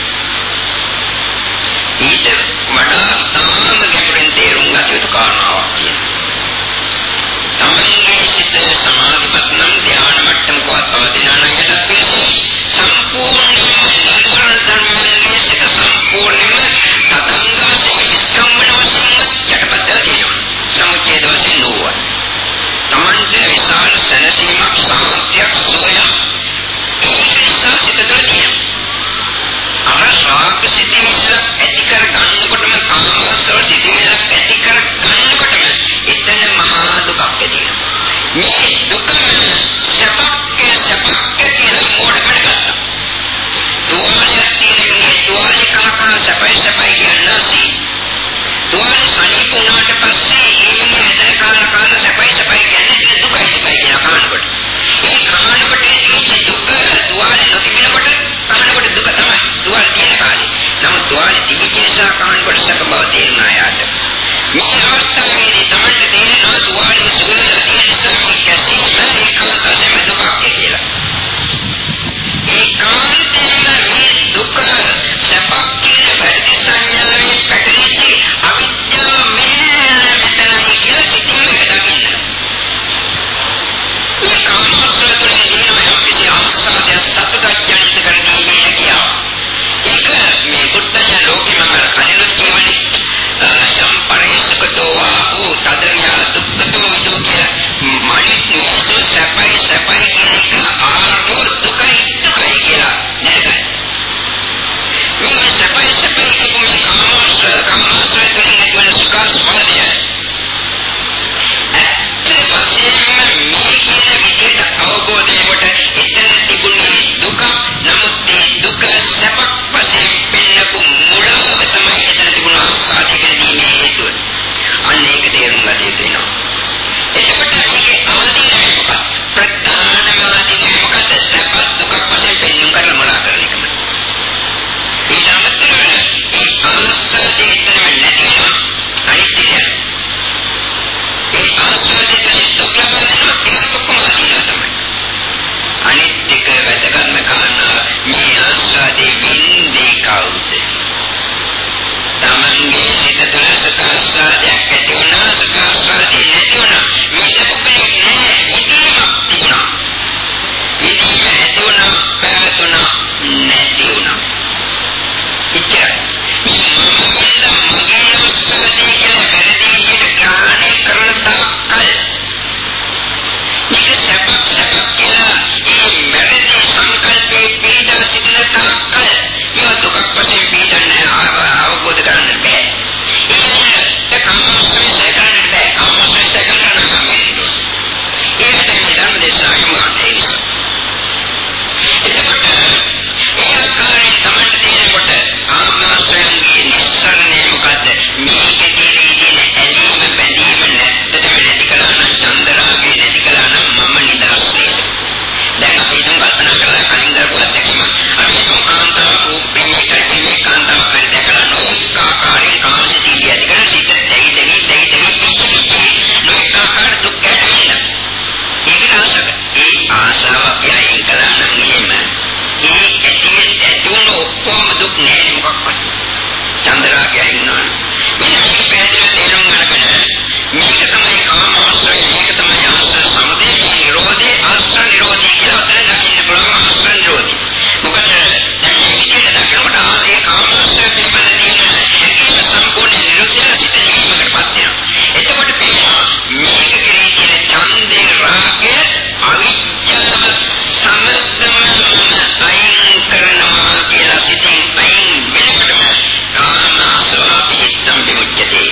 ඊට වඩා තමන්ම ගැඹුරින් තේරුම් ගත යුතු කාරණාවක් තියෙනවා තමන්ගේ සිත සමාධිමත් නම් ධ්‍යාන මට්ටමකවත් පවතිනා නම් යටත් පිළිසි සම්පූර්ණයෙන්ම නිර්වාණ ධර්මයේ සිත සම්පූර්ණයෙන්ම තදංග වශයෙන් විස්කම්මන වශයෙන් යටපත් වෙනවා සමුච්ඡේද වශයෙන් නෝවයි තමන්ට විශාල සැනසීමක් සාන්තියක් සොයන ඒක නිසා සිත තුළ තියෙනවා අර ශ්‍රාවක සිතේල ඇති කර ගන්නකොටම කාමසව සිතේල ඇති කර ගන්නකොටම එතන මහා දුකක් ඇති වෙනවා මේ දුක සැපක් කියලා මොඩකට ගත්තා තුවාලයක් තියෙනකේ තුවාලේ කනකන සැපයි කියනසි තුවාලේ සනීප වුණාට පස්සේ ඒකේ එතන කාල සැපයි කියන්නේ දුකයි කියලා කනකොට ඒ කනකොට මේ දුක තුවාලේ නොතිබෙනකොට කනකොට දුක තමයි තුවාලේ තියෙන කාලේ නමුත් තුවාලේ තිබෙච්ච නිසා කනකොට සැප බව තේරුණා යාට මේ අවස්ථාවේදී තමයි තේරෙනවා තුවාලේ සුවඳ තියෙන නිසා මේ කැසීම ඒකාන්තයෙන්ම දුකක් කියලා ඒකාන්තයෙන්ම මේ දුක සැපක් කියන වැරදි සංඥාවේ පැටලිච්ච අවිද්‍යාව මෙතනයි කියලා සිතින් දකින්න මේ කාමසතුලින් දිනන කිසි ආස්වාදයක් සතුටක් ජනිත කරගන්නේ කියා ඒක මේ පුත්තජ ලෝකෙම කලිනුත් කියවනේ යම් පරිසකතෝ ආපෝ තදරියා දුක්ඛතෝ විදෝ කියලා මනිත් මේසු සැපයි කියන එක ආරෝ දුකයි කියලා නේද මේ සැපයි කියපු මේ කාමසතුලින් දිනන සුඛාස්වාදය ඇත්තට වශයෙන්ම මේ කියන විදිහට අවබෝධයකට එතන තිබුණේ දුක නමුත් ඒ දුක සැපක් වශයෙන් පෙන්නපු මුලාව තමයි එතන තිබුණ ආස්වාදය ගැනීමේ හේතුව. අන්න ඒක තේරුම් ගන්න වෙනවා. එතකොට මේකේ ආදීනව මොකක්ද? ප්‍රධානම ආදීනව මොකක්ද? සැප දුක වශයෙන් පෙන්වන්න කරලා මොනා කරන එකම. ඊට අමතරව ඒ ආස්වාදය එතනම නැතිවෙනවා. අනිත්‍යය ඒ ආස්වාදයෙන් දුක ලබනවා ඒක කොහොමද තමයි. අනිත් එක වැදගත්ම කාරණා මේ ආස්වාදයේ වින්දේ කවුද? තමන්ගේ සිත තුළ සකාස්වාදයක් ඇති වුණා සකාස්වාදේ නැති වුණා මේක පුකලෙක් නෑ ඉදීමක් තිබුණා. ඉදීම ඇති වුණා පැවතුණා නැති වුණා. ඉච්චරයි. මගේ ආස්වාදයේ කියලා වැරදි විදිහට ග්‍රහණය කරන තාක්කල් මේක සැපක් කියලා ඒ වැරදි සංකල්පේ පිළිදා සිටින තාක්කල් මේ දුකක් වශයෙන් පිළිදන්නේ අවබෝධ කරගන්න බෑ. කොහොම දුක් නෑ මොකක්වත්. චන්ද්‍රාගයයි වුණා. මේක පැහැදිලිව තේරුම් ගන්න. මේක තමයි කාම ආශ්‍රය, මේක තමයි ආශ්‍රය සමුදය, නිරෝධේ ආශ්‍රය නිරෝධී කියලා දැනගන්න පුළුවන් ආශ්‍රය නිරෝධී. මොකද දැන් මේ විදිහට දකිනකොට ආයේ කාම ආශ්‍රය පිළිබඳ තියෙන සම්පූර්ණ නිරෝධය සිතේීමකටපත් වෙනවා. එතකොට පේනවා මේක කෙරෙහි තියෙන ඡන්දේ රාගය අවිජ්ජාව සමතම අයින් කරනවා කියලා සිතින් අයින් වෙනකොටම කාම ආශ්‍රව පිහිටම් විමුක්තිය.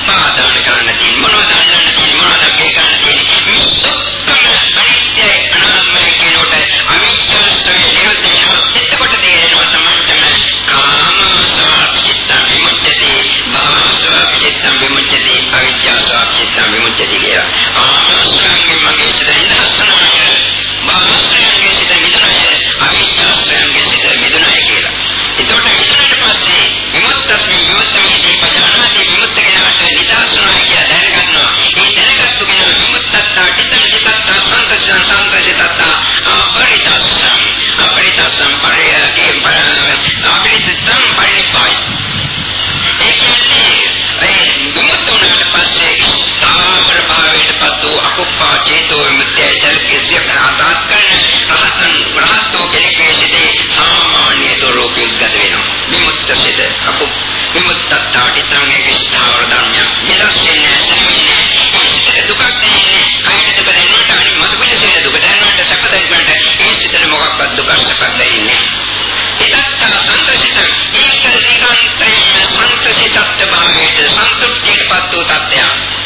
උපාදාන කරන්න තියෙන මොනවද අල්ලන්න තියෙන මොනවද අපේ ගන්න තියෙන මේ දුක්ඛම අනිත්‍යයි අනාත්මයි කියනකොට අවිද්‍යාවසම නිරුද්ධ වෙනවා එතකොට තේරෙනවා තමන්ටම කාමසාපිත විමුක්තිය භවසාපිත විමුක්තිය අවිද්‍යාවසාපිත විමුක්තිය කියලා ආසංගේ මගේ සිතින් දසනාය භවසංගේ සිතින් මිදනය අවිද්‍යාවසංගේ සිතින් මිදනය කියලා එතකොට මිදනට පස්සේ විමුක්තස්මි විමුක්තමේ පජානාති විමුක්ත කෙනාට නිදාසුනා කියලා දැනගන්නවා. මේ දැනගත්තු කෙනා විමුක්තත්තා චිත්තං චිත්තත්තා සංකසං සංකසිතත්තා අපරිතස්සම් පරියගේ අපරිතස්සම් පරිනිපායි. ඒ කියන්නේ විමුක්තුනාට පස්සේ සාමර භාවයට පත් වූ අකුප්පා චේතෝ විමුක්තිය චරිතය ප්‍රාදාත් කරන රහතෝ කෙනෙකුගේ සිටේ සාමාන්‍ය ස්වરૂපයක් ගත වෙනවා. විමුක්ත සිට අකුප් විමුක්තත්තා චිත්තංගේ විස්ථාවර ධර්මය විලක්ෂණය සම්මිනේ ඒ දුකක් දැනෙන්නේ කයට දුක දැනෙන්නට අනිත් මතුපිට දුක දැනෙන්නට සැප දැනෙන්නට ඒ සිතේ මොකක්වත් දුක සැප දැනෙන්නේ ඒකත් සංතෝෂිත ඒකලිකාන්තයේ සංතෝෂිතත් භාවයට සන්තුෂ්ටියටපත් වූ තත්ත්වය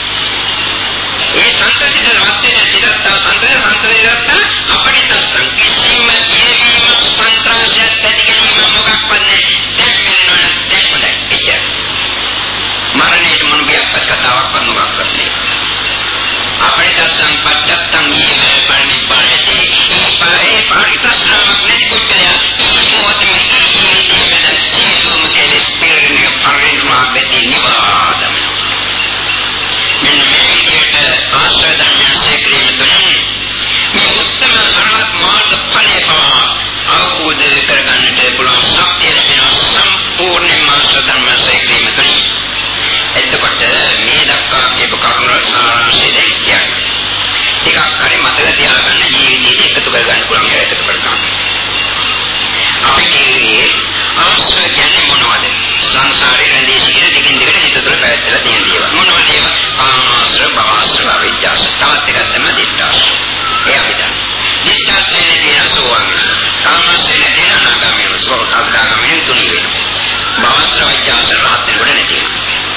ඒ සංතෝෂිත රාත්‍රියේ සිතත් සංතෝෂිතත් අපරිතස්සං කිසිම ජීවීම සංත්‍රාසයක් ඇතිකීම මොකක්වත් නැහැ මරණයට මොනවාක්වත් කතාවක් වන්නවත් නැහැ. අපරිතස්සං පච්චත්තං ඊව පරිනිබ්බාණති. ඒ පරිතස්සමක් නැති කුච්චය. මේ මොහොතේ මේ ජීවිතම කෙලෙස් පිළිගන්නේ පරිණාමයේදී නිවාදම. මෙන්න මේ විදිහට ආශ්‍රය ධර්මයේ ක්‍රියම තුළින් මේ උත්තම අරහත් මාර්ග ඵලය අවබෝධ කරගන්නට පුළුවන් ශක්තිය ලැබෙනවා සම්පූර්ණ ආශ්‍රය ධර්මයේ ක්‍රියම තුළින්. එතකොට මේ දක්වා කියපු කරුණු සාරාංශය දැන් කියන්නේ. ටිකක් හරි මතක තියාගන්න ජීවිතේ එකතු කරගන්න පුළුවන් ඒවා එකතු කරගන්න. අපි කියන්නේ ආශ්‍රය කියන්නේ මොනවද? සංසාරේ රැඳී සිටින දෙකින් දෙකට හිතතර පැවැත්ලා තියෙන දේවල්. මොනවද ඒවා? කාමාශ්‍රය, භවශ්‍රය, අවිජ්ජාශ්‍රය. තවත් එකක් තමයි දිට්ඨාශ්‍රය. ඒ අපිට. දිට්ඨාශ්‍රයේ තියෙන සෝවාන්. කාමාශ්‍රයේ තියෙන අනාගාමී සෝවාන් තුනී වෙනවා. භවශ්‍රය, අවිජ්ජාශ්‍රය රහත් වෙනකොට නැති වෙනවා.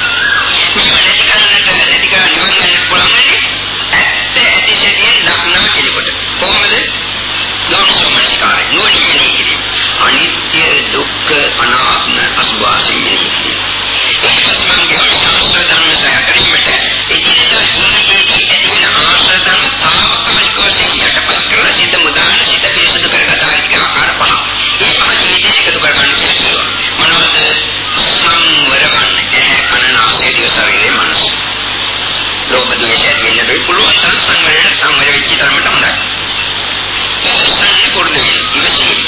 නැති කරන්න නිවන් ගන්න පුළුවන් වෙන්නේ ඇත්ත ඇතිශයෙන් ලක්නා කෙනෙකුට කොහොමද යෝනිසෝමනසිකාරය නුවණින් මෙහි කිරීම අනිත්‍ය දුක්ඛ අනාත්ම අසුභාසයෙන් මෙහි කිරීම ඒ පස්මන්ගේ ආශ්‍රය ධර්ම සැකරීමට එදිනෙදා ජීවිතයේ ඇතිවන ආශ්‍රය ධර්ම තාවකාලික වශයෙන් යටපත් කරන සිත මුදාන සිත පිරිසුදු කරගත හැකි ආකාර පහ ඒ පහ ජීවිතයේ එකතු කරගන්න කියලා මොනවද සංවර වන්නේ කනනාසය දිව ශරීරයේ මනස ලෝභ ද්වේෂ ඇතිවෙන්න බැරි පුළුවන් තරම් සංවර වෙච්ච තරමට හොඳයි. සංවර පුරුදු ඉවසීම.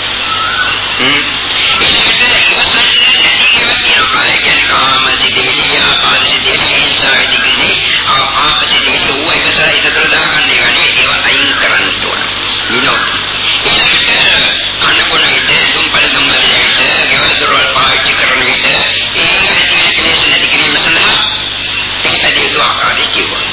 ඒකට ඉවසන්න නැති කියන කාම සිතේලිය ආපාද සිතේලිය ඉස්සාවිදිකේ ආපසිතේ ඕවා එකතර ඉතතර දාගන්න ඒවා ඒවා අයින් කරන්න ඕන. විනෝද. ඒකට අනකොන විදිහේ දුම්පල දුම්බලේ ගෙවල් දොරවල් පාවිච්චි කරන විට ඒ කෙලෙස් නැති කිරීම සඳහා ඒකදී ආකාරي කියනවා.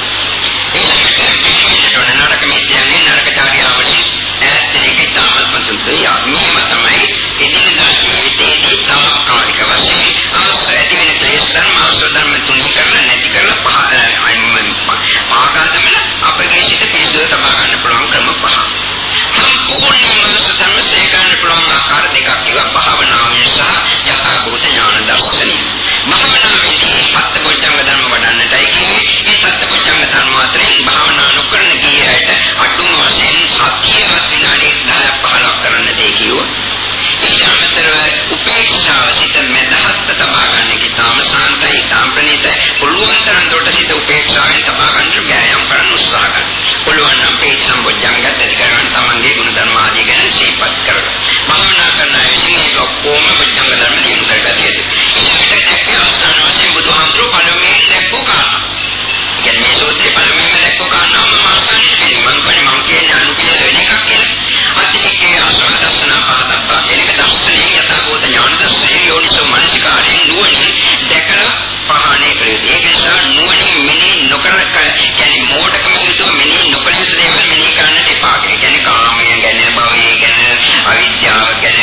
ඒකට නරක මිත්‍යයන්ගේ නරක චාරියාවලින් ඈත්ෙක තාමත්ම සුද්ධිය. මේව තමයි එදිනෙදා ජීවිතයේදී තාක්කාලික වශයෙන් ආශ්‍රය වෙන ක්ලේශ ධර්ම ආශ්‍රය ධර්ම තුනී කරලා නැති කරලා පාගාදමන අපගේ සිත පිළිසෙ තබා ගන්න පුළුවන් ක්‍රම පහ. සම්පූර්ණයෙන්ම සතම සේකරන්න පුළුවන් ආකාර දෙකක් ඒවා භාවනාවෙන් සහ යථාභූත ඥාන දර්ශනය. භාවනාවේදී සත්පුරුෂංග ධර්ම වඩන්නටයි කියන්නේ. මේ සත්පුරුෂංග ධර්ම අතරින් භාවනා නොකරන කීයට අඩුම වශයෙන් සත්‍යවත් විනාඩි 10ක් 15ක් කරන්න දෙයි කියෝ. ඊට අමතරව උපේක්ෂාව සිත මෙතහත් තබා ගන්න කිතාම සාන්තයි තාම ප්‍රණීතයි. පුළුවන් තරම් දුරට සිත උපේක්ෂාවෙන් තබා ගන්න ව්‍යායාම කරන්න උත්සාහ කරන්න. පුළුවන් නම් මේ සම්බොජ්ජංගත් ඇති කරගන්න තමන්ගේ ගුණ ධර්ම ආදී ගැන සිහිපත් කරගන්න. භාවනා කරන අය විසින් ඒක ඔක්කොම බොජ්ජංග ධර්ම දිනු කරගත යුතුයි. ඊට දැක්කේ අවසාන වශයෙන් බුදුහාමුදුරුවෝ පළමුවෙන් දැක්කෝ කාරණා. කියන්නේ මේ සූත්‍රයේ පළමුවෙන් දැක්කෝ කාරණාව මම ආසන්න මම කියන්නේ අනුකීල වෙන එකක් කියලා. අතිනිකේ ආශ්‍රව දර්ශන පහතබ්බා කියන එක දර්ශනයේ යථාභූත ඥාන දර්ශනයේ යෝනිසෝ මනසිකාරයෙන් නුවණින් දැකලා පහාණය කළේ. ඒක නිසා නුවණින් මෙනෙහි නොකර කියන්නේ මෝඩකම විදිහට මෙනෙහි නොකළ යුතු දේවල් මෙනෙහි කරන්නට එපා. කියන්නේ කාමය ගැන, භවය ගැන, අවිද්‍යාව ගැන,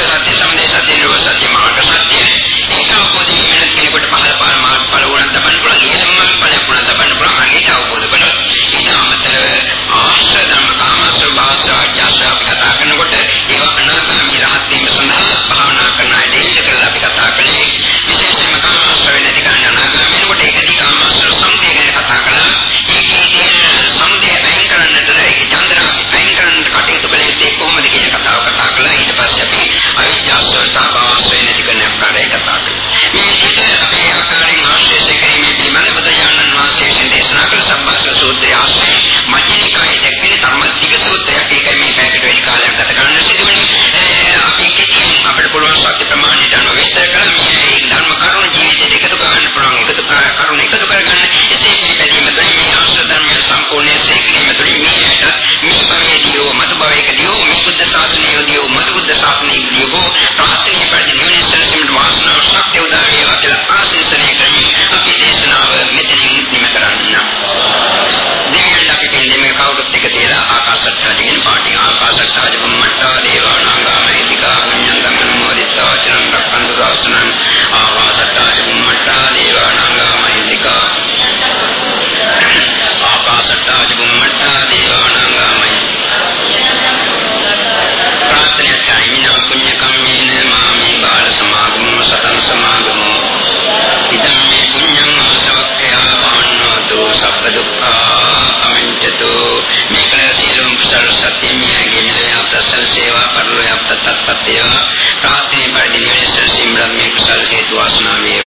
සත්‍ය, සමුදය සත්‍ය, නිරෝධ සත්‍ය, මාර්ග සත්‍ය. ඒක අවබෝධ වීමෙන් කෙනෙකුට පහළ පාර මාර්ග ඵල වුණත් ලබන්න පුළුවන්. ඊළඟ ඵල වුණත් ලබන්න පුළුවන්. අනිත් අවබෝධ කරගන්න. ඊට අමතරව ආශ්‍රය ධර්ම කාමසෝ භාසාජ්ජාස අපි කතා කරනකොට ඒවා අනාගාමී රහත් වීම සඳහා භාවනා කරන අය දේශ කරලා අපි කතා කළේ. විශේෂයෙන්ම කාමසෝ නැති ගන්න අනාගාමී වෙනකොට ඒකදී කාමසෝ සමුදය ගැන කතා කළා. ඒකේ තියෙන සමුදය අයින් කරන්නට ඒක චන්ද්‍රා අයින් කරන්නට කටයුතු කළේ කොහොමද කියන කතාව කතා කළා. ඊට පස්සේ අපි අවිද්‍යාවසෝ සහභාවසෝ නැති කරන ආකාරය කතා කළා. මේ විදිහට අපේ ආකාරයෙන් ආශ්‍රය කිරීමේ පිළිබඳව බුදුරජාණන් වහන්සේ විසින් දේශනා කළ සම්මාසල සූත්‍රය ආශ්‍රය මජ්ක්‍ධිමනිකායේ දැක්වෙන ධර්මතික සූත්‍රයක්. ඒකයි මේ පැයකට වැඩි කාලයක් ගත කරන්න සිදුවන්නේ. අපි කිසිම අපිට පුළුවන් සත්‍ය ප්‍රමාණයට අනුව විස්තර කළා. මේ ධර්ම කරුණ ජීවිතයට එකතු කරගන්න පුළුවන්. කරුණ එකතු කරගන්න එසේ පිළිපැදීම තුළින් මේ ආශ්‍රය ධර්මය සම්පූර්ණයෙන් සේකරීම තුළින් මේ භවයේදී මතු භවයකදී මේ බුද්ධ ශාසනයේදී මතු බුද්ධ ශාසනයේදී ප්‍රාර්ථනීය පරිණිවිද සැලසීමට වාසනාව ශක්තිය උදා වේවා කියලා ආශිර්වාද කරමින් අපි දේශනාව මෙතනින් නිම කරන්න. දෙවියන් අපි පිළිදෙමේ කවුරුත් එක තියලා ආකාශත්තාජින් පාටි ආකාශත්තාජ බුම්මට්ටා දේවානාගාමයිතිකා පුඤ්ඤන්තං මොදිත්තා චරං රක්ඛන්තු ශාසනං ආකාශත්තාජ බුම්මට්ටා දේවානාගාමයිතිකා ආකාශත්තාජ බුම්මට්ටා දේවානාගාමයි ප්‍රාර්ථනාචායිමිනා පුඤ්ඤ කම්මේන මාමේ බාල සමාගමෝ සතං සමාගමෝ ඉදම් මේ පුඤ්ඤං ආසවක්ඛයා වන්නෝතු සබ්බ දුක්ඛා අමිඤ්ඤතු මේකල සියලුම කුසල සත්‍යමියගේ මෙලව ප්‍රසන්න සේවා පරිලෝය අපතත්පත්තිය ප්‍රාර්ථනේ පරිදි නිවන සිම්රම් මේ කුසල හේතු වාසනා වේ.